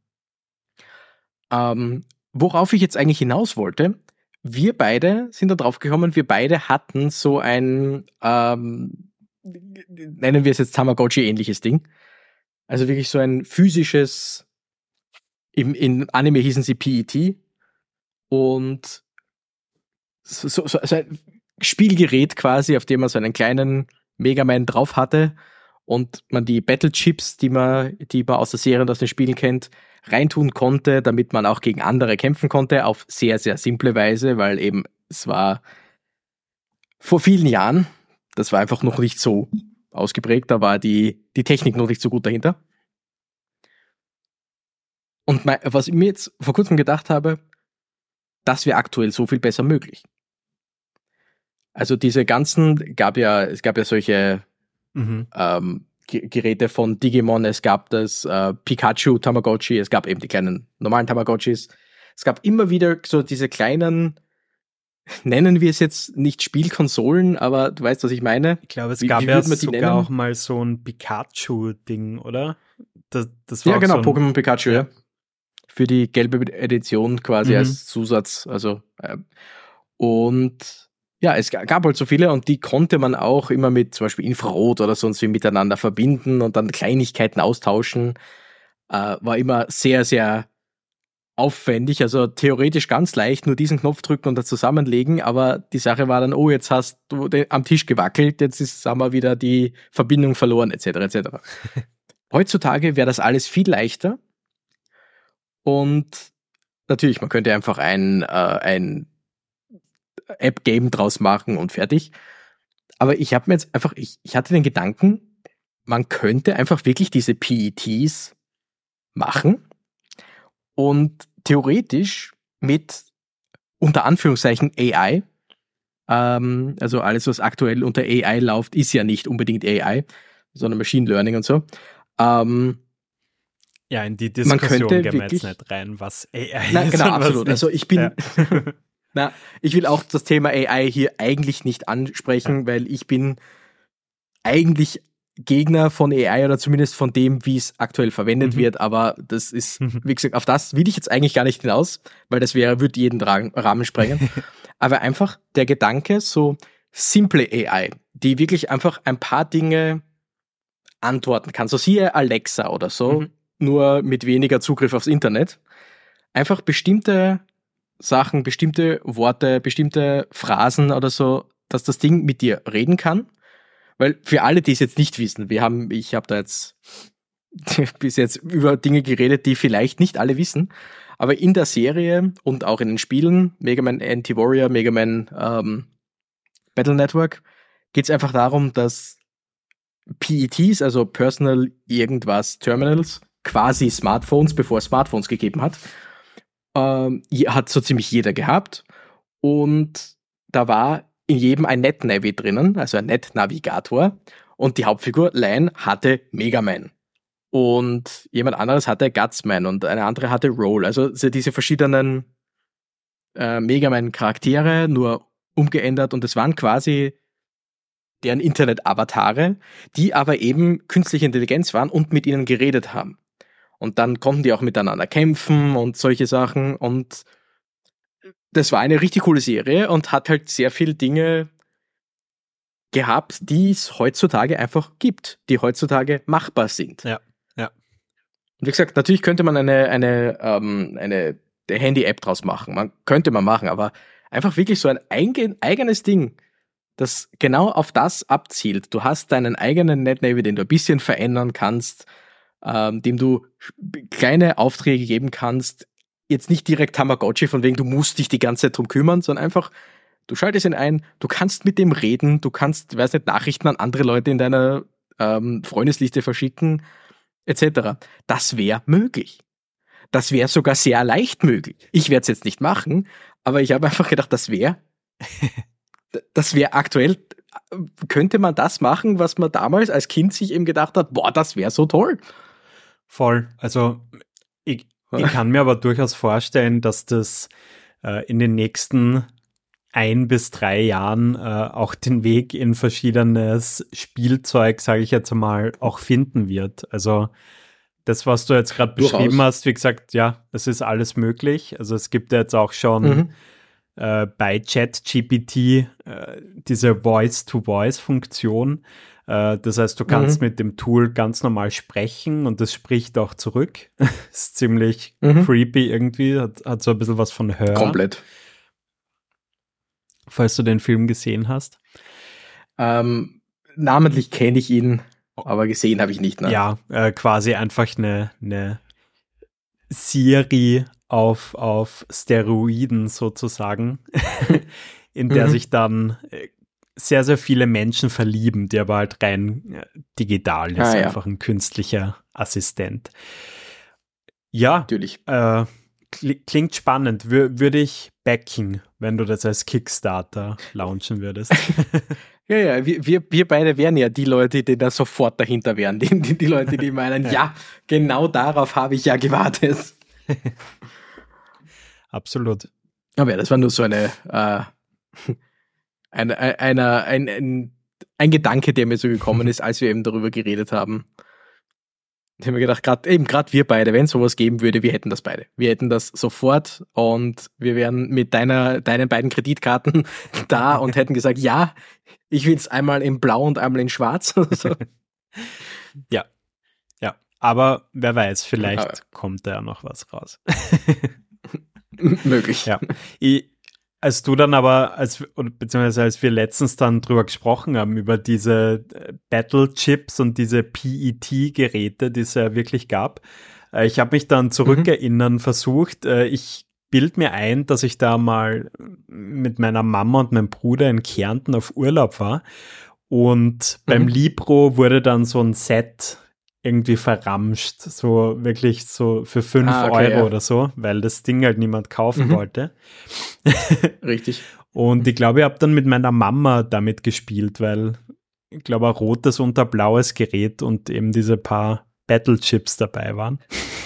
Worauf ich jetzt eigentlich hinaus wollte, wir beide sind da drauf gekommen, wir beide hatten so ein, nennen wir es jetzt Tamagotchi-ähnliches Ding. Also wirklich so ein physisches, in Anime hießen sie PET und so ein Spielgerät quasi, auf dem man so einen kleinen Mega Man drauf hatte und man die Battle Chips, die man aus der Serie und aus den Spielen kennt, reintun konnte, damit man auch gegen andere kämpfen konnte, auf sehr, sehr simple Weise, weil eben es war vor vielen Jahren, das war einfach noch nicht so ausgeprägt, da war die Technik noch nicht so gut dahinter. Und was ich mir jetzt vor kurzem gedacht habe, das wäre aktuell so viel besser möglich. Also diese ganzen, es gab ja solche Geräte von Digimon, es gab das Pikachu Tamagotchi, es gab eben die kleinen normalen Tamagotchis. Es gab immer wieder so diese kleinen, nennen wir es jetzt nicht Spielkonsolen, aber du weißt, was ich meine. Ich glaube, es gab ja sogar auch mal so ein Pikachu-Ding, oder? Das war ja, genau, so Pokémon Pikachu, ja. Für die gelbe Edition quasi als Zusatz. Also und ja, es gab halt so viele und die konnte man auch immer mit zum Beispiel Infrarot oder sonst wie miteinander verbinden und dann Kleinigkeiten austauschen. War immer sehr, sehr aufwendig, also theoretisch ganz leicht, nur diesen Knopf drücken und das zusammenlegen, aber die Sache war dann, oh, jetzt hast du am Tisch gewackelt, jetzt haben wir wieder die Verbindung verloren, etc. etc. Heutzutage wäre das alles viel leichter und natürlich, man könnte einfach ein App-Game draus machen und fertig. Aber ich habe mir jetzt einfach, ich hatte den Gedanken, man könnte einfach wirklich diese PETs machen und theoretisch mit unter Anführungszeichen AI, also alles, was aktuell unter AI läuft, ist ja nicht unbedingt AI, sondern Machine Learning und so. Ja, in die Diskussion gehen wir jetzt nicht rein, was AI ist. Genau, absolut. Also ich bin... Ja. Ich will auch das Thema AI hier eigentlich nicht ansprechen, weil ich bin eigentlich Gegner von AI oder zumindest von dem, wie es aktuell verwendet wird, aber das ist, wie gesagt, auf das will ich jetzt eigentlich gar nicht hinaus, weil das würde jeden Rahmen sprengen. Aber einfach der Gedanke, so simple AI, die wirklich einfach ein paar Dinge antworten kann, so siehe Alexa oder so, nur mit weniger Zugriff aufs Internet, einfach bestimmte Sachen, bestimmte Worte, bestimmte Phrasen oder so, dass das Ding mit dir reden kann. Weil für alle, die es jetzt nicht wissen, ich habe da jetzt bis jetzt über Dinge geredet, die vielleicht nicht alle wissen, aber in der Serie und auch in den Spielen, Mega Man Anti-Warrior, Mega Man Battle Network, geht es einfach darum, dass PETs, also Personal irgendwas Terminals, quasi Smartphones, bevor es Smartphones gegeben hat, hat so ziemlich jeder gehabt und da war in jedem ein Net-Navi drinnen, also ein Net-Navigator und die Hauptfigur Lion hatte Mega Man. und jemand anderes hatte Gutsman und eine andere hatte Roll. Also diese verschiedenen Mega Man-Charaktere, nur umgeändert, und es waren quasi deren Internet-Avatare, die aber eben künstliche Intelligenz waren und mit ihnen geredet haben. Und dann konnten die auch miteinander kämpfen und solche Sachen, und das war eine richtig coole Serie und hat halt sehr viele Dinge gehabt, die es heutzutage einfach gibt, die heutzutage machbar sind. Ja. Und wie gesagt, natürlich könnte man eine Handy-App draus machen. Könnte man machen, aber einfach wirklich so ein eigenes Ding, das genau auf das abzielt. Du hast deinen eigenen NetNavi, den du ein bisschen verändern kannst, dem du kleine Aufträge geben kannst. Jetzt nicht direkt Tamagotchi, von wegen du musst dich die ganze Zeit drum kümmern, sondern einfach, du schaltest ihn ein, du kannst mit dem reden, du kannst, weiß nicht, Nachrichten an andere Leute in deiner Freundesliste verschicken, etc. Das wäre möglich. Das wäre sogar sehr leicht möglich. Ich werde es jetzt nicht machen, aber ich habe einfach gedacht, das wäre aktuell, könnte man das machen, was man damals als Kind sich eben gedacht hat, boah, das wäre so toll. Voll. Also ich kann mir aber durchaus vorstellen, dass das in den nächsten 1 bis 3 Jahren auch den Weg in verschiedenes Spielzeug, sage ich jetzt mal, auch finden wird. Also das, was du jetzt gerade beschrieben hast, wie gesagt, ja, es ist alles möglich. Also es gibt ja jetzt auch schon bei ChatGPT diese Voice-to-Voice-Funktion. Das heißt, du kannst mit dem Tool ganz normal sprechen und es spricht auch zurück. Ist ziemlich creepy irgendwie, hat so ein bisschen was von Hör. Komplett. Falls du den Film gesehen hast. Namentlich kenne ich ihn, aber gesehen habe ich nicht. Ne? Ja, quasi einfach eine Siri auf Steroiden sozusagen, in der sich dann sehr, sehr viele Menschen verlieben, die aber halt rein digital ist, einfach ein künstlicher Assistent. Ja, natürlich. Klingt spannend. Würde ich backen, wenn du das als Kickstarter launchen würdest. Ja, wir beide wären ja die Leute, die da sofort dahinter wären. Die Leute, die meinen, ja, genau darauf habe ich ja gewartet. Absolut. Aber ja, das war nur so ein Gedanke, der mir so gekommen ist, als wir eben darüber geredet haben. Ich habe mir gedacht, gerade wir beide, wenn es sowas geben würde, wir hätten das beide. Wir hätten das sofort und wir wären mit deinen beiden Kreditkarten da und hätten gesagt, ja, ich will es einmal in Blau und einmal in Schwarz. So. Ja. Aber wer weiß, vielleicht kommt da ja noch was raus. Möglich. Ja. Als du dann aber, beziehungsweise als wir letztens dann drüber gesprochen haben, über diese Battle-Chips und diese PET-Geräte, die es ja wirklich gab, ich habe mich dann zurückerinnern versucht. Ich bilde mir ein, dass ich da mal mit meiner Mama und meinem Bruder in Kärnten auf Urlaub war und beim Libro wurde dann so ein Set irgendwie verramscht, so wirklich so für 5 Euro oder so, weil das Ding halt niemand kaufen wollte. Richtig. Und ich glaube, ich habe dann mit meiner Mama damit gespielt, weil ich glaube, ein rotes und ein blaues Gerät und eben diese paar Battle-Chips dabei waren.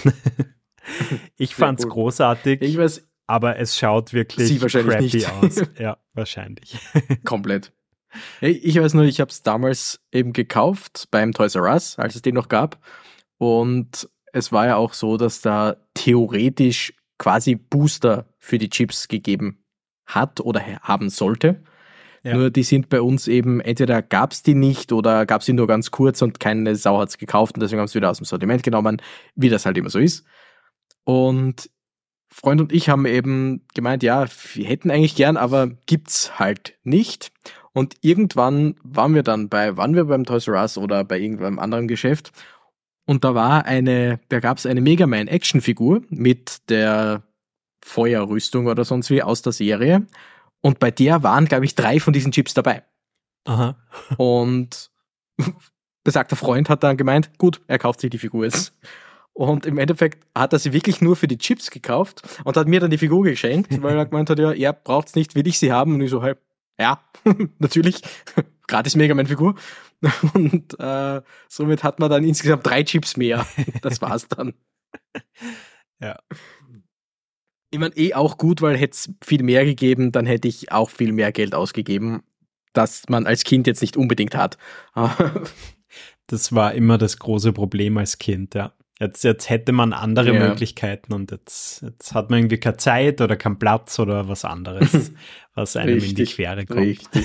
Ich fand's großartig, aber es schaut wirklich crappy aus. Ja, wahrscheinlich. Komplett. Ich weiß nur, ich habe es damals eben gekauft beim Toys R Us, als es den noch gab. Und es war ja auch so, dass da theoretisch quasi Booster für die Chips gegeben hat oder haben sollte. Ja. Nur die sind bei uns eben, entweder gab es die nicht oder gab es die nur ganz kurz und keine Sau hat es gekauft und deswegen haben sie wieder aus dem Sortiment genommen, wie das halt immer so ist. Und Freund und ich haben eben gemeint, ja, wir hätten eigentlich gern, aber gibt's halt nicht. Und irgendwann waren wir beim Toys R Us oder bei irgendeinem anderen Geschäft und da gab's eine Mega Man Actionfigur mit der Feuerrüstung oder sonst wie aus der Serie und bei der waren, glaube ich, 3 von diesen Chips dabei. Aha. Und besagter Freund hat dann gemeint, gut, er kauft sich die Figur jetzt. Und im Endeffekt hat er sie wirklich nur für die Chips gekauft und hat mir dann die Figur geschenkt, weil er gemeint hat, ja, er braucht's nicht, will ich sie haben. Und ich so, ja, natürlich, gratis Mega Man-Figur. Und somit hat man dann insgesamt 3 Chips mehr. Das war's dann. Ja. Ich meine, auch gut, weil hätte es viel mehr gegeben, dann hätte ich auch viel mehr Geld ausgegeben, das man als Kind jetzt nicht unbedingt hat. Das war immer das große Problem als Kind, ja. Jetzt hätte man andere Möglichkeiten und jetzt hat man irgendwie keine Zeit oder keinen Platz oder was anderes, was einem in die Quere kommt. Richtig.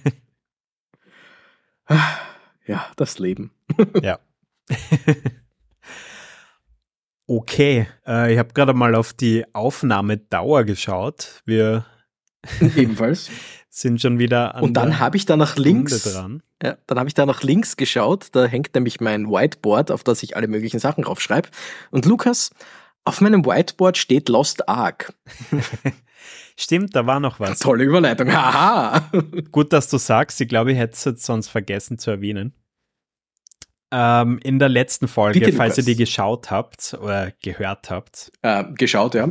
Ja, das Leben. Ja. Okay, ich habe gerade mal auf die Aufnahmedauer geschaut. Wir ebenfalls sind schon wieder an und dann habe ich da nach links dran. Ja, dann habe ich da nach links geschaut. Da hängt nämlich mein Whiteboard, auf das ich alle möglichen Sachen draufschreibe. Und Lukas, auf meinem Whiteboard steht Lost Ark. Stimmt, da war noch was. Tolle Überleitung. Haha. Gut, dass du sagst. Ich glaube, ich hätte es jetzt sonst vergessen zu erwähnen. In der letzten Folge, bitte, falls Lukas. ihr die geschaut habt oder gehört habt. Geschaut, ja.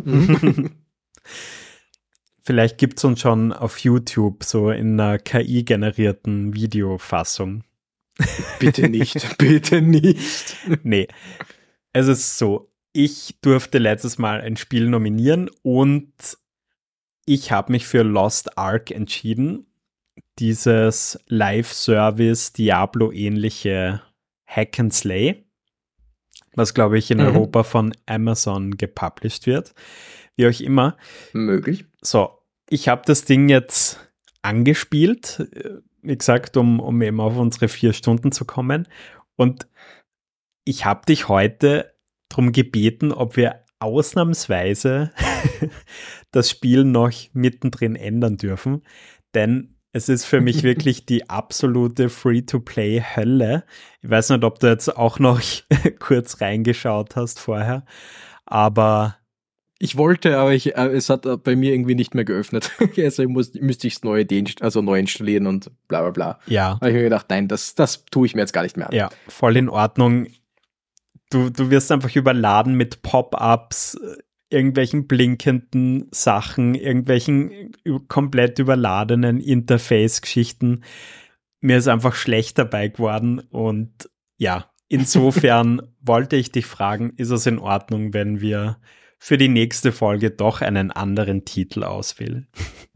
Vielleicht gibt es uns schon auf YouTube so in einer KI-generierten Videofassung. Bitte nicht, bitte nicht. Nee, es ist so, ich durfte letztes Mal ein Spiel nominieren und ich habe mich für Lost Ark entschieden. Dieses Live-Service Diablo-ähnliche Hack and Slay, was, glaube ich, in Europa von Amazon gepublished wird. Wie auch immer. Möglich. So, ich habe das Ding jetzt angespielt, wie gesagt, um eben auf unsere 4 Stunden zu kommen. Und ich habe dich heute darum gebeten, ob wir ausnahmsweise das Spiel noch mittendrin ändern dürfen. Denn es ist für mich wirklich die absolute Free-to-Play-Hölle. Ich weiß nicht, ob du jetzt auch noch kurz reingeschaut hast vorher, aber ich wollte, aber es hat bei mir irgendwie nicht mehr geöffnet. Also müsste ich es neu installieren und bla bla bla. Ja. Da habe ich mir gedacht, nein, das tue ich mir jetzt gar nicht mehr an. Ja, voll in Ordnung. Du wirst einfach überladen mit Pop-ups, irgendwelchen blinkenden Sachen, irgendwelchen komplett überladenen Interface-Geschichten. Mir ist einfach schlecht dabei geworden und ja, insofern wollte ich dich fragen, ist es in Ordnung, wenn wir für die nächste Folge doch einen anderen Titel auswählen?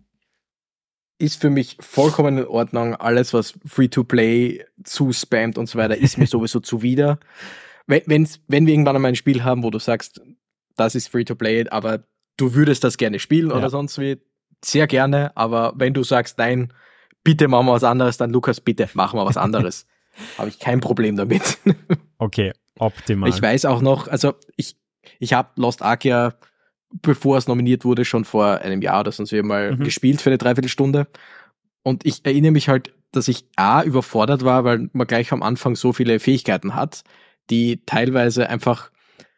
Ist für mich vollkommen in Ordnung. Alles, was Free-to-Play zuspammt und so weiter, ist mir sowieso zuwider. Wenn wir irgendwann einmal ein Spiel haben, wo du sagst, das ist Free-to-Play, aber du würdest das gerne spielen oder sonst wie, sehr gerne. Aber wenn du sagst, nein, bitte machen wir was anderes, dann Lukas, bitte machen wir was anderes. Habe ich kein Problem damit. Okay, optimal. Ich weiß auch noch, also ich habe Lost Ark ja, bevor es nominiert wurde, schon vor einem Jahr oder sonst wie mal gespielt für eine Dreiviertelstunde. Und ich erinnere mich halt, dass ich überfordert war, weil man gleich am Anfang so viele Fähigkeiten hat, die teilweise einfach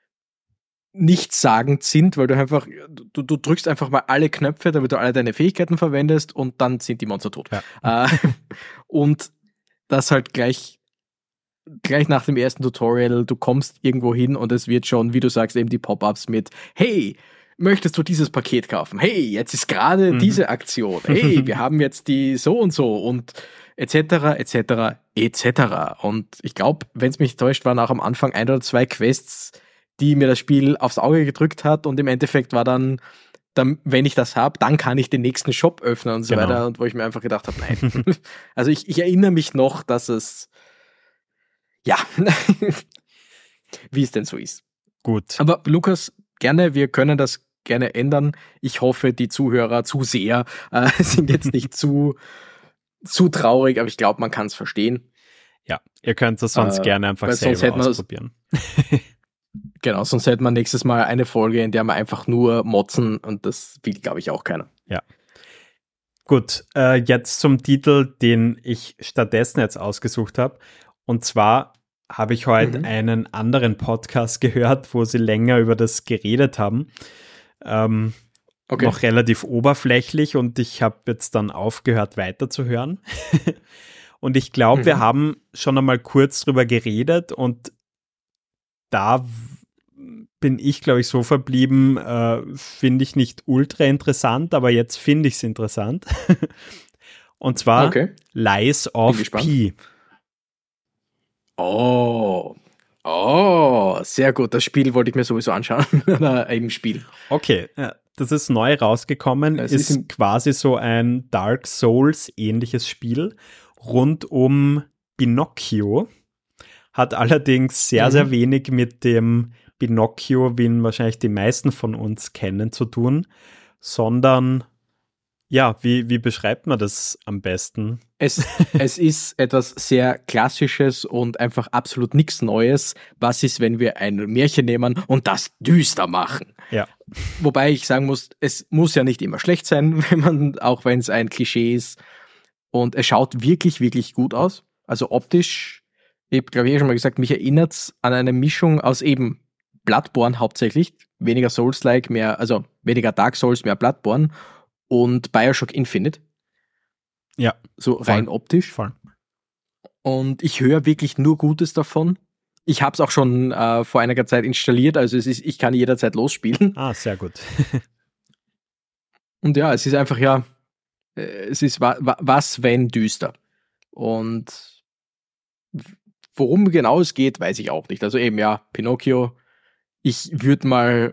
nichtssagend sind, weil du einfach, du drückst einfach mal alle Knöpfe, damit du alle deine Fähigkeiten verwendest und dann sind die Monster tot. Ja. Und das halt gleich nach dem ersten Tutorial, du kommst irgendwo hin und es wird schon, wie du sagst, eben die Pop-ups mit, hey, möchtest du dieses Paket kaufen? Hey, jetzt ist gerade diese Aktion. Hey, wir haben jetzt die so und so und etc. Und ich glaube, wenn es mich täuscht, waren auch am Anfang 1 oder 2 Quests, die mir das Spiel aufs Auge gedrückt hat und im Endeffekt war dann wenn ich das habe, dann kann ich den nächsten Shop öffnen und so weiter. Und wo ich mir einfach gedacht habe, nein. Also ich erinnere mich noch, dass es ja, wie es denn so ist. Gut. Aber Lukas, gerne, wir können das gerne ändern. Ich hoffe, die Zuhörer, Zuseher sind jetzt nicht zu traurig, aber ich glaube, man kann es verstehen. Ja, ihr könnt das sonst gerne einfach selber ausprobieren. Genau, sonst hätte man nächstes Mal eine Folge, in der wir einfach nur motzen und das will, glaube ich, auch keiner. Ja. Gut, jetzt zum Titel, den ich stattdessen jetzt ausgesucht habe. Und zwar habe ich heute einen anderen Podcast gehört, wo sie länger über das geredet haben. Noch relativ oberflächlich und ich habe jetzt dann aufgehört weiterzuhören. Und ich glaube, wir haben schon einmal kurz drüber geredet und da bin ich, glaube ich, so verblieben, finde ich nicht ultra interessant, aber jetzt finde ich es interessant. Und zwar Lies of P. Oh, sehr gut. Das Spiel wollte ich mir sowieso anschauen. Im Spiel. Okay, das ist neu rausgekommen. Das ist quasi so ein Dark Souls ähnliches Spiel rund um Pinocchio. Hat allerdings sehr, sehr wenig mit dem Pinocchio, wie ihn wahrscheinlich die meisten von uns kennen, zu tun, sondern ja, wie beschreibt man das am besten? Es ist etwas sehr Klassisches und einfach absolut nichts Neues. Was ist, wenn wir ein Märchen nehmen und das düster machen? Ja. Wobei ich sagen muss, es muss ja nicht immer schlecht sein, auch wenn es ein Klischee ist. Und es schaut wirklich, wirklich gut aus. Also optisch, ich habe glaube ich schon mal gesagt, mich erinnert es an eine Mischung aus eben Bloodborne hauptsächlich, weniger Souls-like, weniger Dark Souls, mehr Bloodborne und Bioshock Infinite. Ja. So rein optisch. Voll. Und ich höre wirklich nur Gutes davon. Ich habe es auch schon vor einiger Zeit installiert, also ich kann jederzeit losspielen. Ah, sehr gut. Und ja, es ist einfach es ist was, wenn düster. Und worum genau es geht, weiß ich auch nicht. Also eben, Pinocchio. Ich würde mal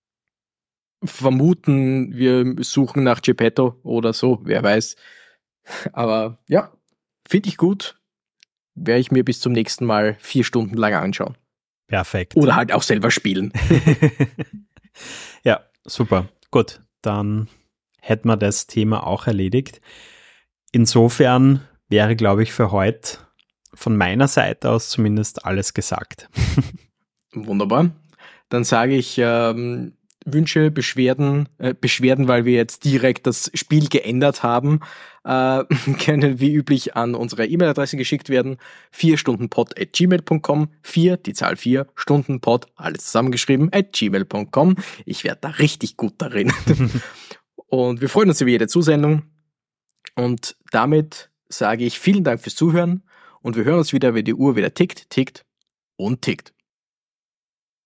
vermuten, wir suchen nach Geppetto oder so, wer weiß. Aber ja, finde ich gut. Werde ich mir bis zum nächsten Mal 4 Stunden lang anschauen. Perfekt. Oder halt auch selber spielen. Ja, super. Gut, dann hätten wir das Thema auch erledigt. Insofern wäre, glaube ich, für heute von meiner Seite aus zumindest alles gesagt. Wunderbar. Dann sage ich Wünsche, Beschwerden, weil wir jetzt direkt das Spiel geändert haben, können wie üblich an unsere E-Mail-Adresse geschickt werden. 4stundenpod@gmail.com. 4, die Zahl 4, Stundenpod, alles zusammengeschrieben, @gmail.com. Ich werde da richtig gut darin. Und wir freuen uns über jede Zusendung. Und damit sage ich vielen Dank fürs Zuhören und wir hören uns wieder, wenn die Uhr wieder tickt und tickt.